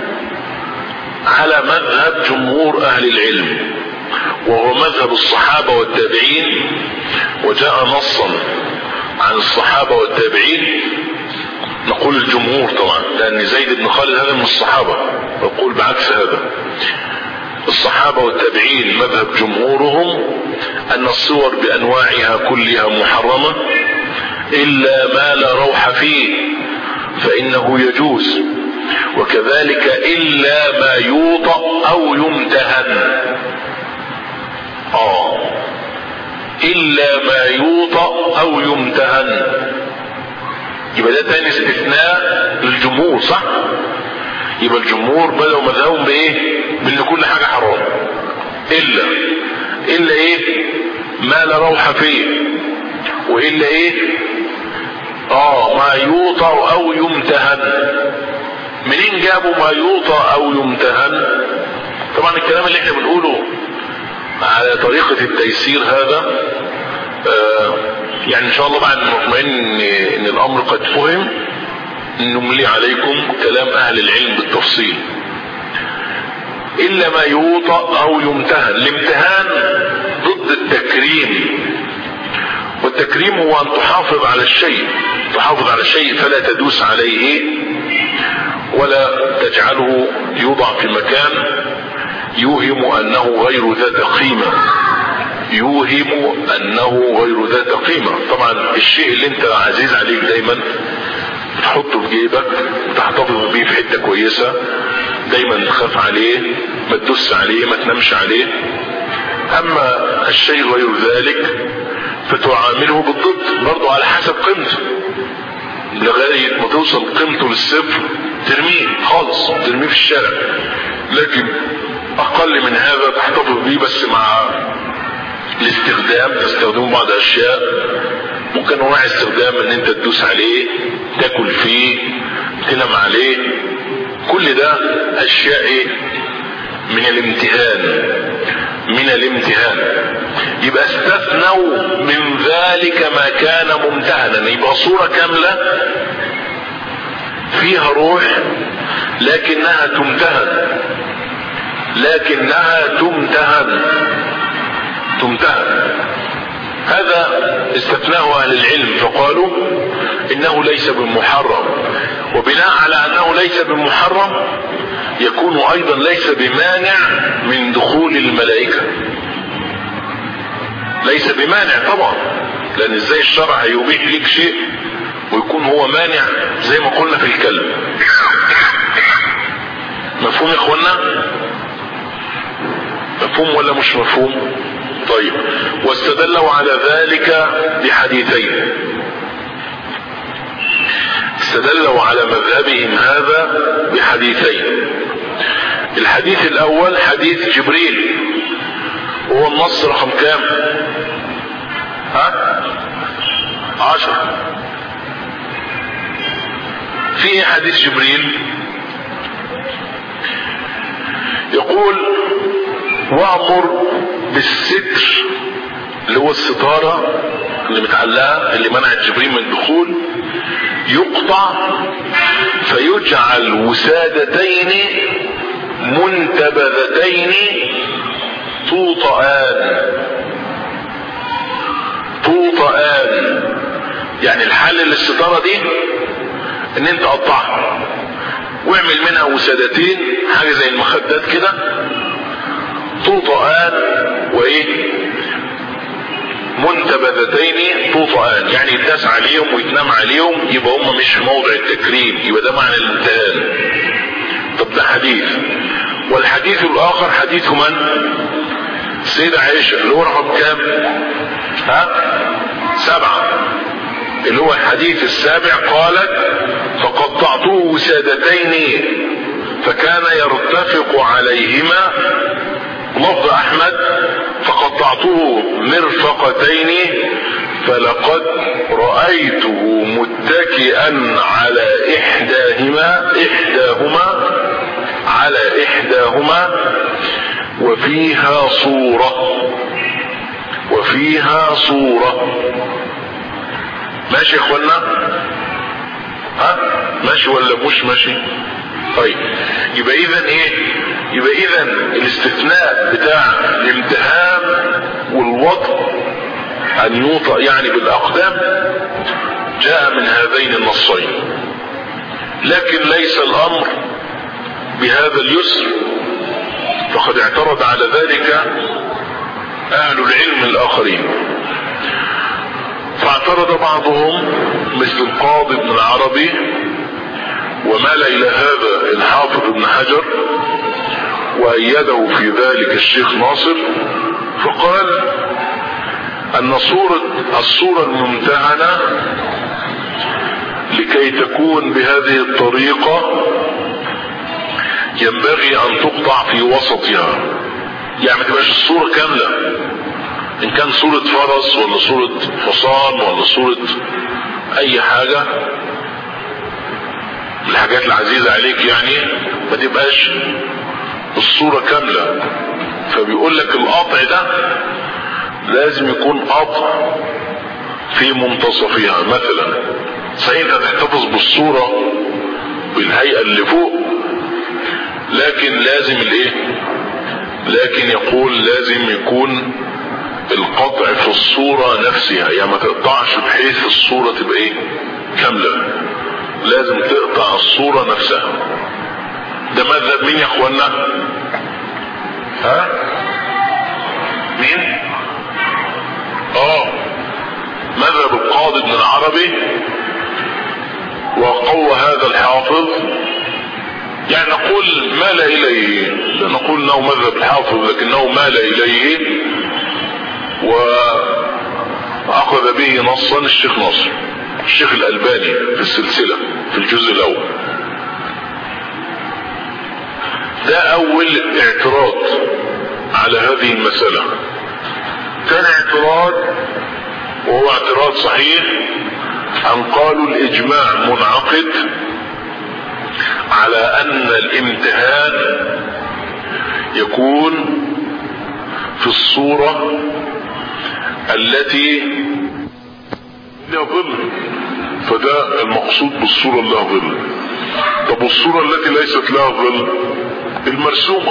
على مذهب جمهور أهل العلم، وهو مذهب الصحابة والتابعين. وجاء نصا عن الصحابة والتابعين، نقول الجمهور طبعا لأن زيد بن خالد هذا من الصحابة، نقول بعكس هذا. الصحابة والتابعين مذهب جمهورهم أن الصور بأنواعها كلها محرمة إلا ما لا روح فيه فإنه يجوز، وكذلك إلا ما يوطأ أو يمتهن. إلا ما يوطأ أو يمتهن. يبقى ده تاني استثناء للجمهور، صح؟ يبقى الجمهور بدأوا مذهبهم بإيه؟ بأن كل حاجة حرام إلا إيه؟ ما لا روح فيه، وإلا إيه؟ ما يوطأ أو يمتهن. منين جابوا ما يوطأ أو يمتهن؟ طبعا الكلام اللي احنا بنقوله على طريقة التيسير هذا يعني ان شاء الله بعد نطمئن ان الامر قد فهم نملي عليكم كلام اهل العلم بالتفصيل. إلا ما يوطأ أو يمتهن. الامتهان ضد التكريم، والتكريم هو أن تحافظ على الشيء، تحافظ على الشيء فلا تدوس عليه ولا تجعله يوضع في مكان يوهم أنه غير ذات قيمة، يوهم أنه غير ذات قيمة. طبعا الشيء اللي انت عزيز عليك دايما تحطه في جيبك، تحتفظ بيه في حتة كويسة، دايما تخاف عليه، ما تدوس عليه، ما تنامش عليه. اما الشيء غير ذلك فتعامله بالضد برضو على حسب قيمته، لغاية ما توصل قيمته للصفر ترميه خالص، ترميه في الشارع. لكن اقل من هذا تحتفظ بيه بس مع الاستخدام، تستخدمه بعض اشياء ممكن انواع استخدام ان انت تدوس عليه، تاكل فيه، تنام عليه، كل ده اشياء من الامتهان، من الامتهان. يبقى استثنوا من ذلك ما كان ممتهنا، يبقى صورة كاملة فيها روح لكنها تمتهن، لكنها تمتهن. هذا استثناه اهل العلم فقالوا انه ليس بمحرم، وبناء على انه ليس بمحرم يكون ايضا ليس بمانع من دخول الملائكة، ليس بمانع طبعا، لان ازاي الشرع هيبيح لك شيء ويكون هو مانع زي ما قلنا في الكلب. مفهوم يا اخوانا؟ مفهوم ولا مش مفهوم؟ طيب، واستدلوا على ذلك بحديثين، استدلوا على مذهبهم هذا بحديثين. الحديث الاول حديث جبريل، وهو النص رقم كام؟ 10. فيه حديث جبريل يقول: وأمر بالستر، اللي هو الستارة اللي متعلقة اللي منعت جبريل من الدخول، يقطع فيجعل وسادتين منتبذتين توطئان. يعني الحل للستارة دي ان انت قطعها واعمل منها وسادتين، حاجة زي المخدات كده، توطئان منتبذتين توطئان، يعني يداس عليهم ويتنام عليهم، يبقى هم مش في موضع التكريم، يبقى ده معنى الامتهان. طب ده حديث. والحديث الاخر حديث من؟ السيدة عائشة، اللي هو رقم كام؟ 7، اللي هو الحديث السابع. قالت: فقطعته وسادتين فكان يرتفق عليهما. لفظ احمد: فقطعته مرفقتين فلقد رأيته متكئا على احداهما وفيها صورة. ماشي يا اخوانا؟ ماشي ولا مش ماشي؟ طيب، يبقى اذا يبقى اذا الاستثناء بتاع الامتهان والوطء ان يوطأ يعني بالاقدام جاء من هذين النصين، لكن ليس الامر بهذا اليسر، فقد اعترض على ذلك اهل العلم الاخرين. فاعترض بعضهم مثل القاضي ابن العربي، ومال الى هذا الحافظ ابن حجر، وايده في ذلك الشيخ ناصر، فقال ان الصورة الممتهنة لكي تكون بهذه الطريقة ينبغي ان تقطع في وسطها، يعني ما تبقاش الصورة كاملة، ان كان صورة فرس ولا صورة حصان ولا صورة اي حاجة الحاجات العزيزة عليك، يعني ما تبقاش الصورة كاملة. فبيقول لك القطع ده لازم يكون قطع في منتصفها. مثلا صحيح انت تحتفظ بالصورة بالهيئة اللي فوق،
لكن لازم الايه، لكن يقول لازم يكون القطع في الصورة نفسها، يعني ما تقطعش بحيث الصورة تبقى ايه كاملة، لازم تقطع الصورة نفسها. ده مذهب مين يا اخوانا؟ ها مين؟ مذهب القاضي ابن العربي، وقوى هذا الحافظ، يعني نقول مال اليه، لا نقول انه مذهب الحافظ لكنه مال اليه واخذ به نصا الشيخ نصر، الشيخ الألباني في السلسلة في الجزء الاول. ده اول اعتراض على هذه المسألة. ثاني اعتراض وهو اعتراض صحيح، ان قالوا الاجماع منعقد على ان الامتهان يكون في الصورة التي لها ظل، فده المقصود بالصورة اللي لها ظل. طب والصورة التي ليست لها ظل؟ المرسومة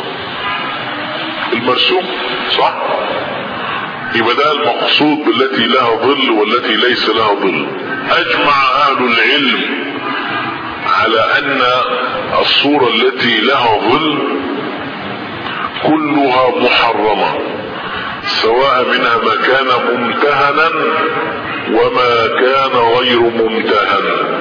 صح؟ يبقى ده المقصود بالتي لها ظل والتي ليس لها ظل. اجمع اهل العلم على ان الصورة التي لها ظل كلها محرمة، سواء منها ما كان ممتهنا وما كان غير ممتهن.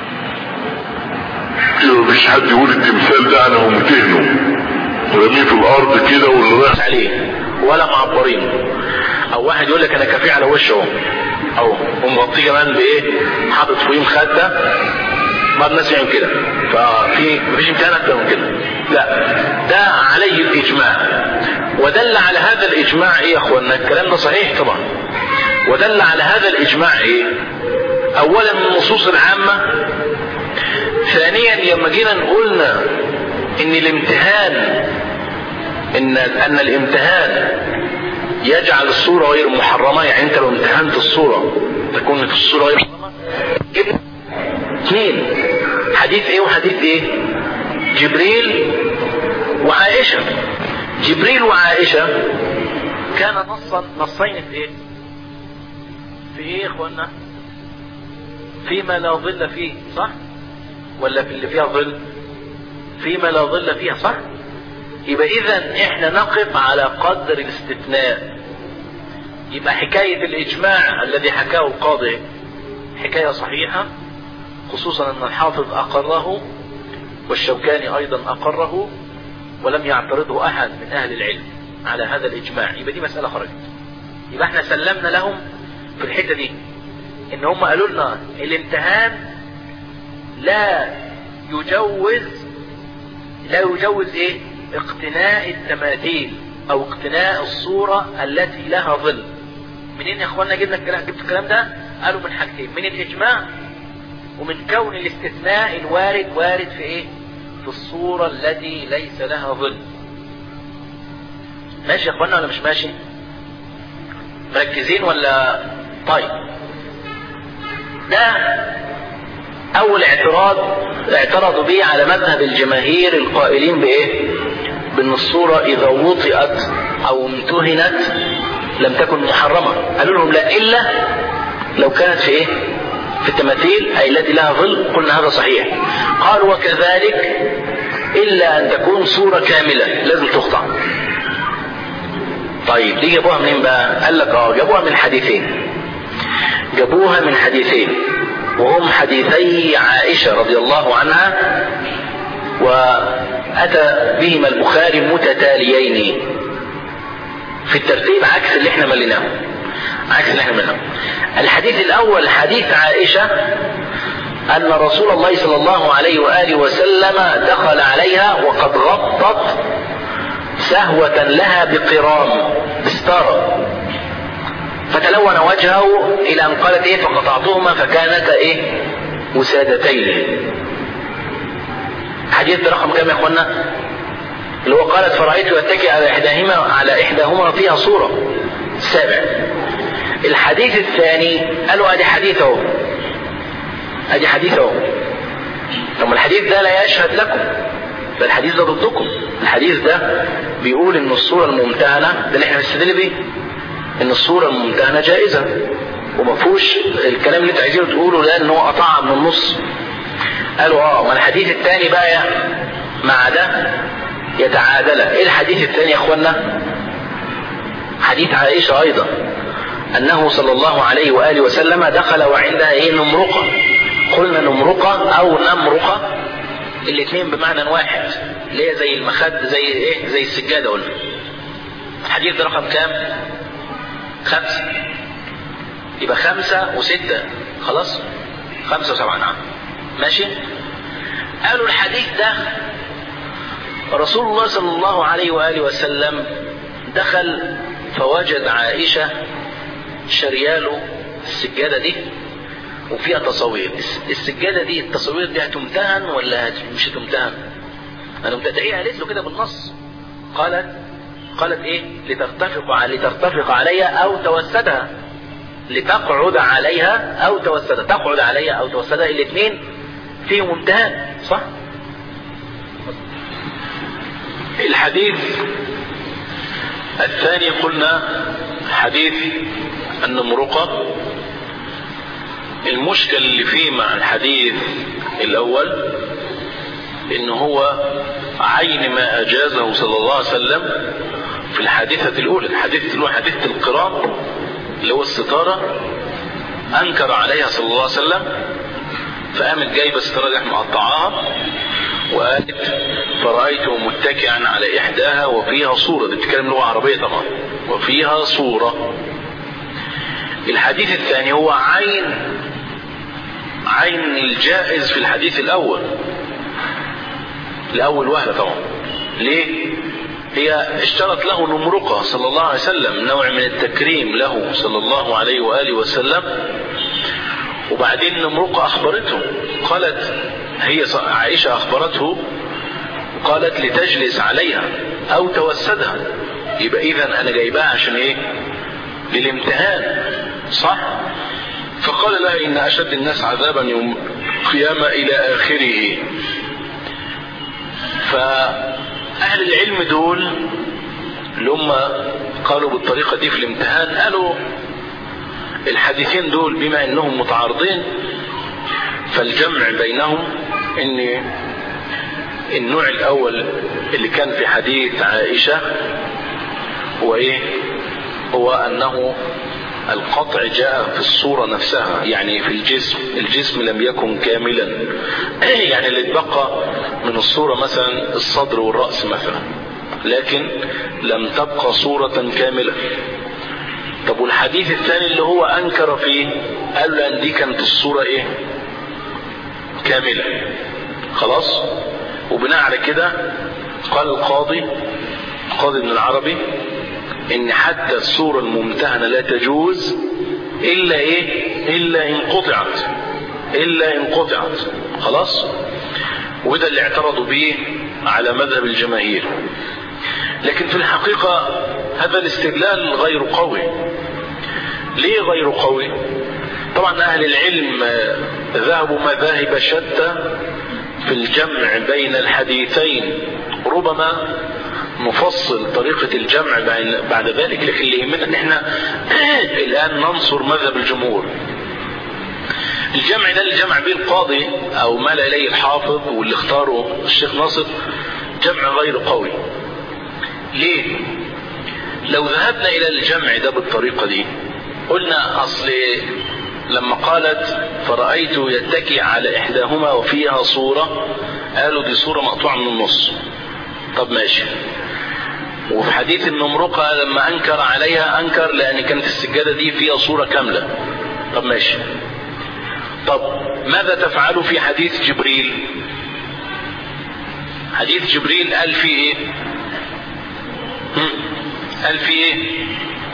مفيش حد يقول التمثال ده انا ممتهنه رميه في الارض كده واللي رايح
عليه ولا معبرين، او واحد يقول لك انا كافيه على وشه او ومغطيه كمان بايه، حاطط فوقيه مخده، بعض الناس يعمل كده، ففي مفيش امتحان اكتر من كده. لا، ده عليه الاجماع. ودل على هذا الاجماع ايه يا اخوانا؟ الكلام ده صحيح طبعا. ودل على هذا الاجماع ايه؟ اولا من النصوص العامه، ثانيا لما جينا قلنا ان الامتهان ان الامتهان يجعل الصورة غير محرمة، يعني انت لو امتهنت الصورة تكون في الصورة غير محرمة. اثنين، حديث ايه وحديث ايه؟ جبريل وعائشة. جبريل وعائشة كان نصين في ايه؟ في ايه يا اخوانا؟ فيما لا ظل فيه، صح؟ ولا في اللي فيها ظل؟ فيما لا ظل فيها، صح؟ يبقى اذا احنا نقف على قدر الاستثناء. يبقى حكاية الاجماع الذي حكاه القاضي حكاية صحيحة، خصوصا ان الحافظ اقره والشوكاني ايضا اقره ولم يعترضه احد من اهل العلم على هذا الاجماع. يبقى دي مسألة خرجت. يبقى احنا سلمنا لهم في الحتة دي ان هم قالوا لنا الامتهان لا يجوز ايه؟ اقتناء التماثيل او اقتناء الصورة التي لها ظل. منين يا اخوانا جبت الكلام ده؟ قالوا من حاجتين، من الاجماع ومن كون الاستثناء الوارد وارد في ايه؟ في الصورة التي ليس لها ظل. ماشي يا اخوانا ولا مش ماشي؟ مركزين ولا؟ طيب، ده اول اعتراض اعترضوا به على مذهب الجماهير القائلين بايه؟ بان الصورة اذا وطئت او امتهنت لم تكن محرمة. قالوا لهم لا، الا لو كانت في ايه؟ في التماثيل اي التي لها ظل. قلنا هذا صحيح. قالوا وكذلك الا ان تكون صورة كاملة لازم تقطع. طيب دي جابوها منين بقى؟ قال لك جابوها من حديثين. جابوها من حديثين وهم حديثي عائشة رضي الله عنها، وأتى بهما البخاري متتاليين في الترتيب عكس اللي احنا مليناه. الحديث الأول حديث عائشة أن رسول الله صلى الله عليه وآله وسلم دخل عليها وقد غطت سهوة لها بقرام بستارة، فتلون وجهه الى ان قالت ايه؟ فقطعتهما فكانتا ايه؟ وسادتين. حديث رقم كام يا اخوانا؟ اللي هو قالت فرأيت يتكئ على احداهما فيها صورة. 7. الحديث الثاني قالوا ادي حديث اهو. طب الحديث ده لا يشهد لكم فالحديث ده ضدكم. الحديث ده بيقول ان الصورة الممتهنة ده اللي احنا بنستدل بيه، ان الصورة الممتهنة جائزة وما فيهوش الكلام اللي انتوا عايزينه تقولوا ده ان هو قطعها من النص. قالوا ما الحديث الثاني بقى مع ده يتعادل. ايه الحديث الثاني يا اخوانا؟ حديث عائشة ايضا انه صلى الله عليه وآله وسلم دخل وعندها نمرقة. قلنا نمرقة او نمرقة الاثنين بمعنى واحد، اللي هي زي المخد، زي السجادة. قلنا الحديث ده رقم كام؟ 5. يبقى 5 و6 خلاص، 5 و7 نعم ماشي. قالوا الحديث ده رسول الله صلى الله عليه وآله وسلم دخل فوجد عائشة شرياله السجادة دي وفيها تصوير. السجادة دي التصوير دي هتمتهن ولا مش هتمتهن؟ انا متدعيها قالت له كده بالنص، قالت ايه؟ لترتفق عليها او توسدها، لتقعد عليها او توسدها، تقعد عليها او توسدها، الاثنين فيهم امتهان صح.
الحديث الثاني قلنا حديث النمرقة. المشكل اللي فيه مع الحديث الاول ان هو عين ما اجازه صلى الله عليه وسلم في الحادثة الاولى. الحادثة الاولى حادثة القران اللي هو الستارة، انكر عليها صلى الله عليه وسلم، فقامت جايبه ستارة دي مقطعاها وقالت فرأيته متكئا على احداها وفيها صورة. دي بتتكلم لغة عربية طبعا، وفيها صورة. الحديث الثاني هو عين الجائز في الحديث الاول وهلة طبعا. ليه؟ هي اشترت له نمرقة صلى الله عليه وسلم، نوع من التكريم له صلى الله عليه وآله وسلم. وبعدين نمرقة اخبرته، قالت هي عائشة اخبرته قالت لتجلس عليها او توسدها. يبقى اذا انا جايباها عشان ايه؟ للامتهان صح. فقال لها ان اشد الناس عذابا يوم القيامة الى اخره. فاهل العلم دول اللي هم قالوا بالطريقة دي في الامتهان قالوا الحديثين دول بما انهم متعارضين فالجمع بينهم ان النوع الاول اللي كان في حديث عائشة هو ايه؟ هو انه القطع جاء في الصورة نفسها، يعني في الجسم لم يكن كاملا، يعني اللي اتبقى من الصورة مثلا الصدر والرأس مثلا، لكن لم تبقى صورة كاملة. طب والحديث الثاني اللي هو انكر فيه قال لان دي كانت الصورة ايه؟ كاملة خلاص. وبناء على كده قال القاضي ابن العربي ان حتى الصورة الممتهنة لا تجوز الا ايه؟ الا ان قطعت خلاص. وده اللي اعترضوا به على مذهب الجماهير. لكن في الحقيقة هذا الاستدلال غير قوي. ليه غير قوي؟ طبعا اهل العلم ذهبوا مذاهب شتى في الجمع بين الحديثين، ربما نفصل طريقة الجمع بعد ذلك، لكن اللي يهمنا ان احنا الان ننصر مذهب الجمهور. الجمع ده اللي جمع به القاضي او مال اليه الحافظ واللي اختاره الشيخ ناصر جمع غير قوي. ليه؟ لو ذهبنا الى الجمع ده بالطريقة دي قلنا اصل لما قالت فرأيت يتكئ على احداهما وفيها صورة، قالوا دي صورة مقطوعة من النص. طب ماشي. وفي حديث النمرقة لما انكر عليها انكر لان كانت السجادة دي فيها صورة كاملة. طب ماشي. طب ماذا تفعل في حديث جبريل؟ حديث جبريل قال فيه ايه؟ قال فيه ايه؟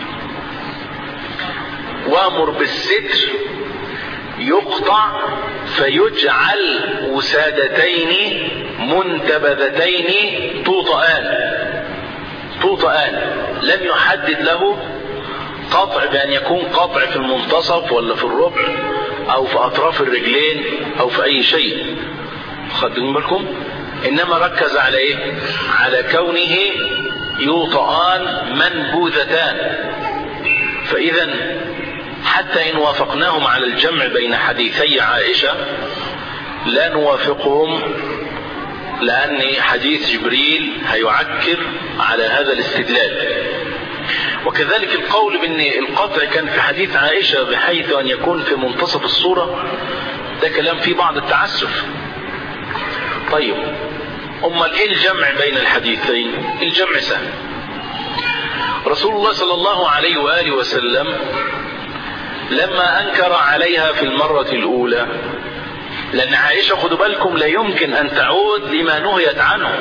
وامر بالستر يقطع فيجعل وسادتين منتبذتين توطئان. لم يحدد له قطع بأن يكون قطع في المنتصف ولا في الربع او في اطراف الرجلين او في اي شيء. خدوا بالكم انما ركز على ايه؟ على كونه يوطئان منبوذتان. فاذا حتى ان وافقناهم على الجمع بين حديثي عائشة لا نوافقهم، لان حديث جبريل هيعكر على هذا الاستدلال. وكذلك القول بان القطع كان في حديث عائشة بحيث ان يكون في منتصف الصورة، ده كلام فيه بعض التعسف. طيب امال ايه الجمع بين الحديثين؟ الجمع سهل. رسول الله صلى الله عليه وآله وسلم لما انكر عليها في المرة الاولى، لان عائشة خدوا بالكم لا يمكن ان تعود لما نهيت عنه،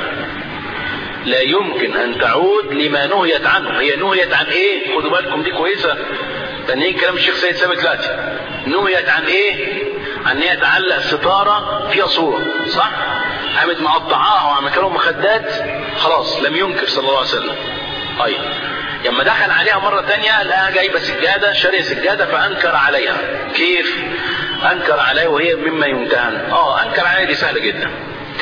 لا يمكن ان تعود لما نهيت عنه. هي نهيت عن ايه؟ خدوا بالكم دي كويسة، لان ايه كلام الشيخ سيد ثابت دلوقتي. نهيت عن ايه؟ عن ان هي تعلق ستارة فيها صورة، صح؟ قامت مقطعاها وعملت لهم مخدات، خلاص لم ينكر صلى الله عليه وسلم. طيب لما دخل عليها مرة تانية لقاها جايبة سجادة، شارية سجادة، فانكر عليها. كيف انكر عليها وهي مما يمتهن؟ انكر عليها دي سهلة جدا.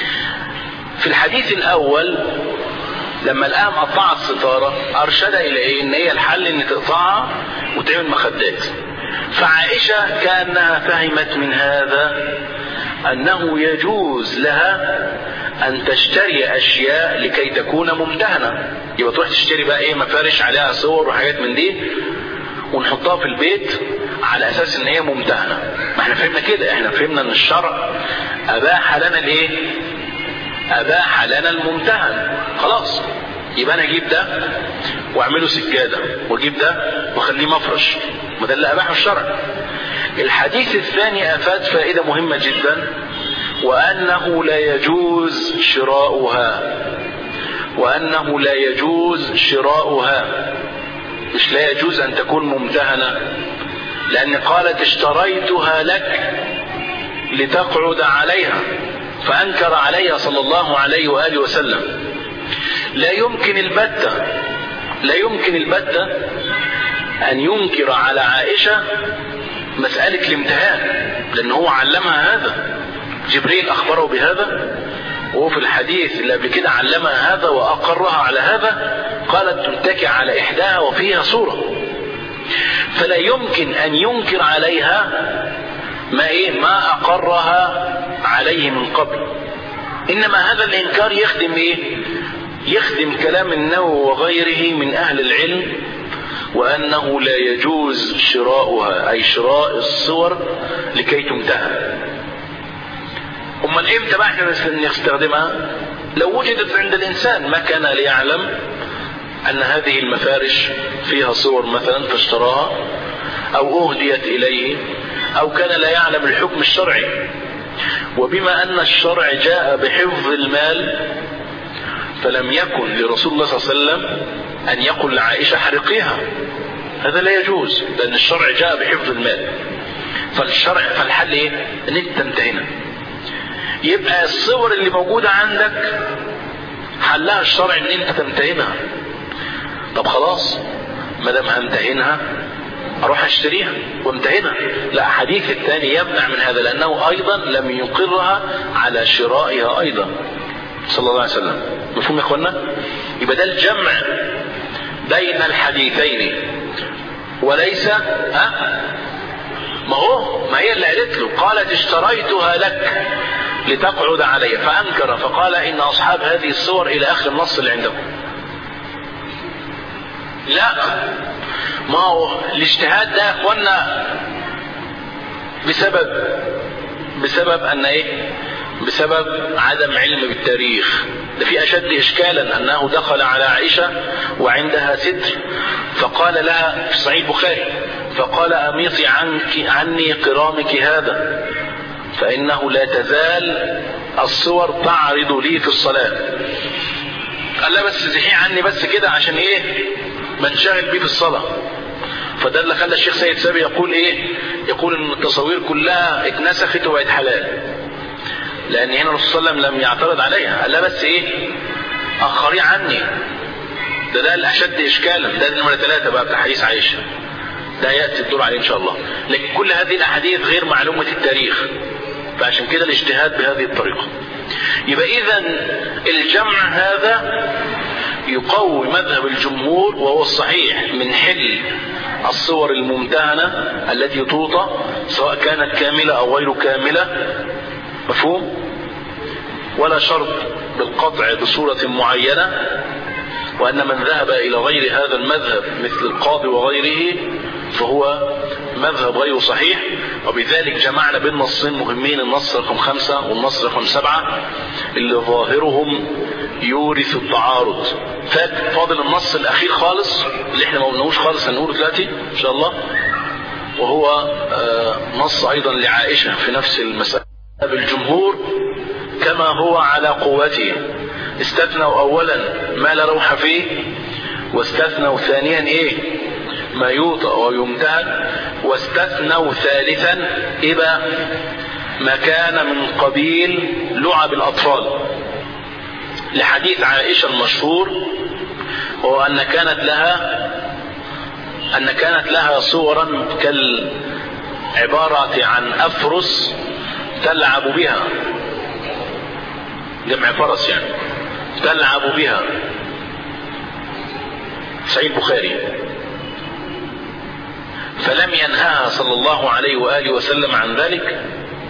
في الحديث الاول لما لقاها مقطعة الستارة ارشد الى ايه؟ ان هي الحل ان تقطعها وتعمل مخدات. فعائشة كأنها فهمت من هذا انه يجوز لها ان تشتري اشياء لكي تكون ممتهنة. يبقى تروح تشتري بقى ايه؟ مفارش عليها صور وحاجات من دي ونحطها في البيت على اساس ان هي ممتهنة. ما احنا فهمنا كده، احنا فهمنا ان الشرع اباح لنا الايه؟ اباح لنا الممتهن. خلاص يبقى انا اجيب ده واعمله سجادة، واجيب ده واخليه مفرش، ما ده اللي اباحه الشرع. الحديث الثاني افاد فائدة مهمة جدا، وانه لا يجوز شراؤها. وانه لا يجوز شراؤها، مش لا يجوز ان تكون ممتهنة، لان قالت اشتريتها لك لتقعد عليها، فانكر عليها صلى الله عليه وآله وسلم. لا يمكن البتة ان ينكر على عائشة مسألة الامتهان، لان هو علمها هذا، جبريل اخبره بهذا، وهو في الحديث اللي قبل كده علمها هذا واقرها على هذا. قالت تتكئ على احداها وفيها صورة، فلا يمكن ان ينكر عليها ما اقرها عليه من قبل. انما هذا الانكار يخدم ايه؟ يخدم كلام النووي وغيره من اهل العلم، وانه لا يجوز شراؤها، اي شراء الصور لكي تمتهن. امال امتى بقى احنا نستخدمها؟ لو وجدت عند الانسان، ما كان ليعلم ان هذه المفارش فيها صور مثلا فاشتراها، او اهديت اليه، او كان لا يعلم الحكم الشرعي. وبما ان الشرع جاء بحفظ المال، فلم يكن لرسول الله صلى الله عليه وسلم ان يقول لعائشة حرقيها، هذا لا يجوز، لان الشرع جاء بحفظ المال. فالحل ايه؟ ان انت تمتهنها. يبقى الصور اللي موجودة عندك حلها الشرع ان انت تمتهنها. طب خلاص ما دام همتهنها اروح اشتريها وامتهنها. لا، حديث الثاني يمنع من هذا، لانه ايضا لم يقرها على شرائها ايضا صلى الله عليه وسلم. مفهوم يا اخوانا؟ يبقى ده الجمع بين الحديثين، وليس ما هي اللي قالت له، قالت اشتريتها لك لتقعد علي، فانكر فقال ان اصحاب هذه الصور الى اخر النص اللي عندكم. لا، ما هو الاجتهاد ده يا اخوانا بسبب ان ايه؟ بسبب عدم علم بالتاريخ. ده في اشد اشكالا انه دخل على عائشة وعندها ستر، فقال لها في صحيح البخاري، فقال اميطي عني قرامك هذا، فانه لا تزال الصور تعرض لي في الصلاة. قال لا بس زحيه عني بس كده عشان ايه؟ ما انشغل بيه في الصلاة. فده اللي خلى الشيخ سيد سابي يقول ايه؟ يقول ان التصوير كلها اتنسخت وبقت حلال، لان هنا الرسول صلى الله عليه وسلم لم يعترض عليها، قال لا بس ايه؟ اخري عني. ده الاشد اشكالا، ده نمرة 3 بقى بتاع حديث عائشة، ده يأتي الدور عليه ان شاء الله. لكن كل هذه الاحاديث غير معلومة التاريخ، فعشان كده الاجتهاد بهذه الطريقة. يبقى إذن الجمع هذا يقوي مذهب الجمهور وهو الصحيح من حل الصور الممتهنة التي توطى سواء كانت كاملة أو غير كاملة، مفهوم؟ ولا شرط بالقطع بصورة معينة، وأن من ذهب إلى غير هذا المذهب مثل القاضي وغيره فهو مذهب غير صحيح. وبذلك جمعنا بين نصين مهمين، النص رقم 5 والنص رقم 7 اللي ظاهرهم يورث التعارض. فاضل النص الأخير خالص اللي احنا ما قلناهوش خالص، هنقوله دلوقتي إن شاء الله، وهو نص أيضا لعائشة في نفس المسألة. الجمهور كما هو على قوته استثنوا أولا ما لا روح فيه، واستثنوا ثانيا إيه؟ ما يوطأ ويمتهن، واستثنوا ثالثا إذا ما كان من قبيل لعب الأطفال، لحديث عائشة المشهور، وهو أن كانت لها صورا كالعبارة عن أفرس تلعب بها، جمع فرس يعني، تلعب بها، صحيح البخاري. فلم ينهاها صلى الله عليه وآله وسلم عن ذلك.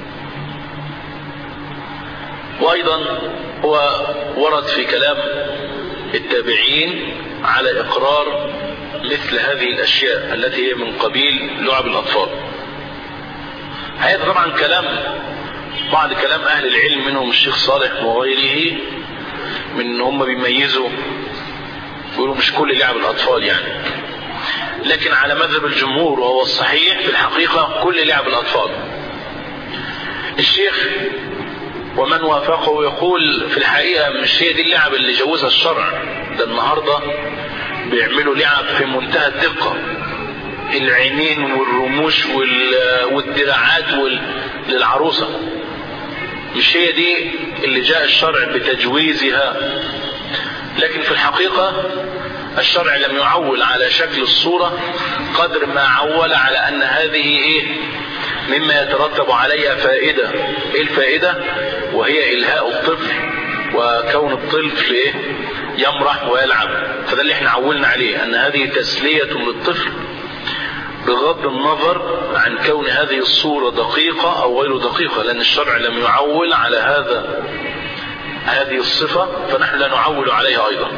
وأيضا هو ورد في كلام التابعين على إقرار مثل هذه الأشياء التي هي من قبيل لعب الأطفال. هذا طبعا كلام بعض كلام أهل العلم منهم الشيخ صالح وغيره، من ان هم بيميزوا يقولوا مش كل لعب الأطفال يعني، لكن على مذهب الجمهور وهو الصحيح في الحقيقة كل لعب الأطفال. الشيخ ومن وافقه يقول في الحقيقة مش هي دي اللعب اللي جوزها الشرع، ده النهاردة بيعملوا لعب في منتهى الدقة، العينين والرموش والدراعات للعروسة، مش هي دي اللي جاء الشرع بتجويزها. لكن في الحقيقة الشرع لم يعول على شكل الصورة قدر ما عول على أن هذه إيه؟ مما يترتب عليها فائدة. إيه الفائدة؟ وهي إلهاء الطفل وكون الطفل إيه؟ يمرح ويلعب. فده اللي احنا عولنا عليه، أن هذه تسلية للطفل بغض النظر عن كون هذه الصورة دقيقة أو غير دقيقة، لأن الشرع لم يعول على هذه الصفة، فنحن لا نعول عليها أيضا.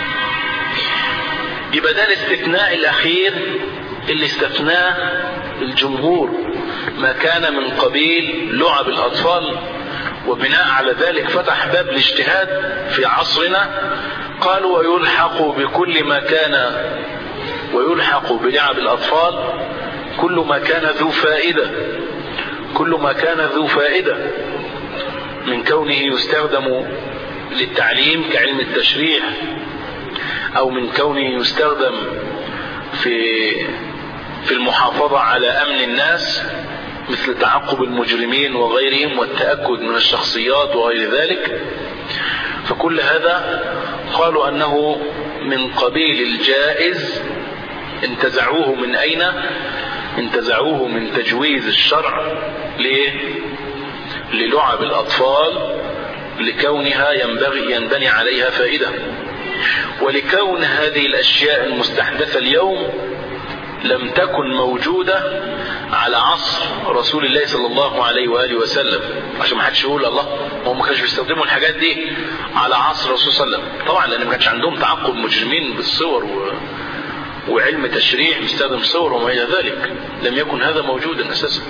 يبقى ده الاستثناء الأخير اللي استثناه الجمهور، ما كان من قبيل لعب الأطفال. وبناء على ذلك فتح باب الاجتهاد في عصرنا، قالوا ويلحق بلعب الأطفال كل ما كان ذو فائدة من كونه يستخدم للتعليم كعلم التشريح، أو من كونه يستخدم في المحافظة على أمن الناس مثل تعقب المجرمين وغيرهم والتأكد من الشخصيات وغير ذلك. فكل هذا قالوا أنه من قبيل الجائز. انتزعوه من أين؟ انتزعوه من تجويز الشرع للعب الأطفال، لكونها ينبني عليها فائدة، ولكون هذه الأشياء المستحدثة اليوم لم تكن موجودة على عصر رسول الله صلى الله عليه وآله وسلم، عشان ما حدش يقول الله هم ما كانوش بيستخدموا الحاجات دي على عصر الرسول صلى الله عليه وسلم. طبعا لأن ما كانش عندهم تعقب مجرمين بالصور وعلم تشريح مستخدم صور وما إلى ذلك، لم يكن هذا موجودا أساسا.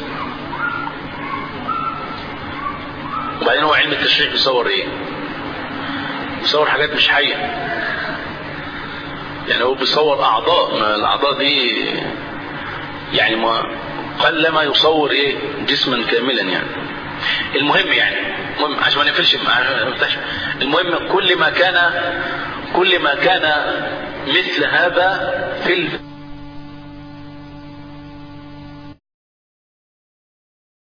وبعدين هو علم التشريح بيصور ايه؟ بيصور حاجات مش حية، يعني هو بيصور أعضاء، ما الأعضاء دي يعني ما قل ما يصور ايه جسما كاملا يعني. المهم عشان ما نقفلش، المهم كل ما كان مثل هذا في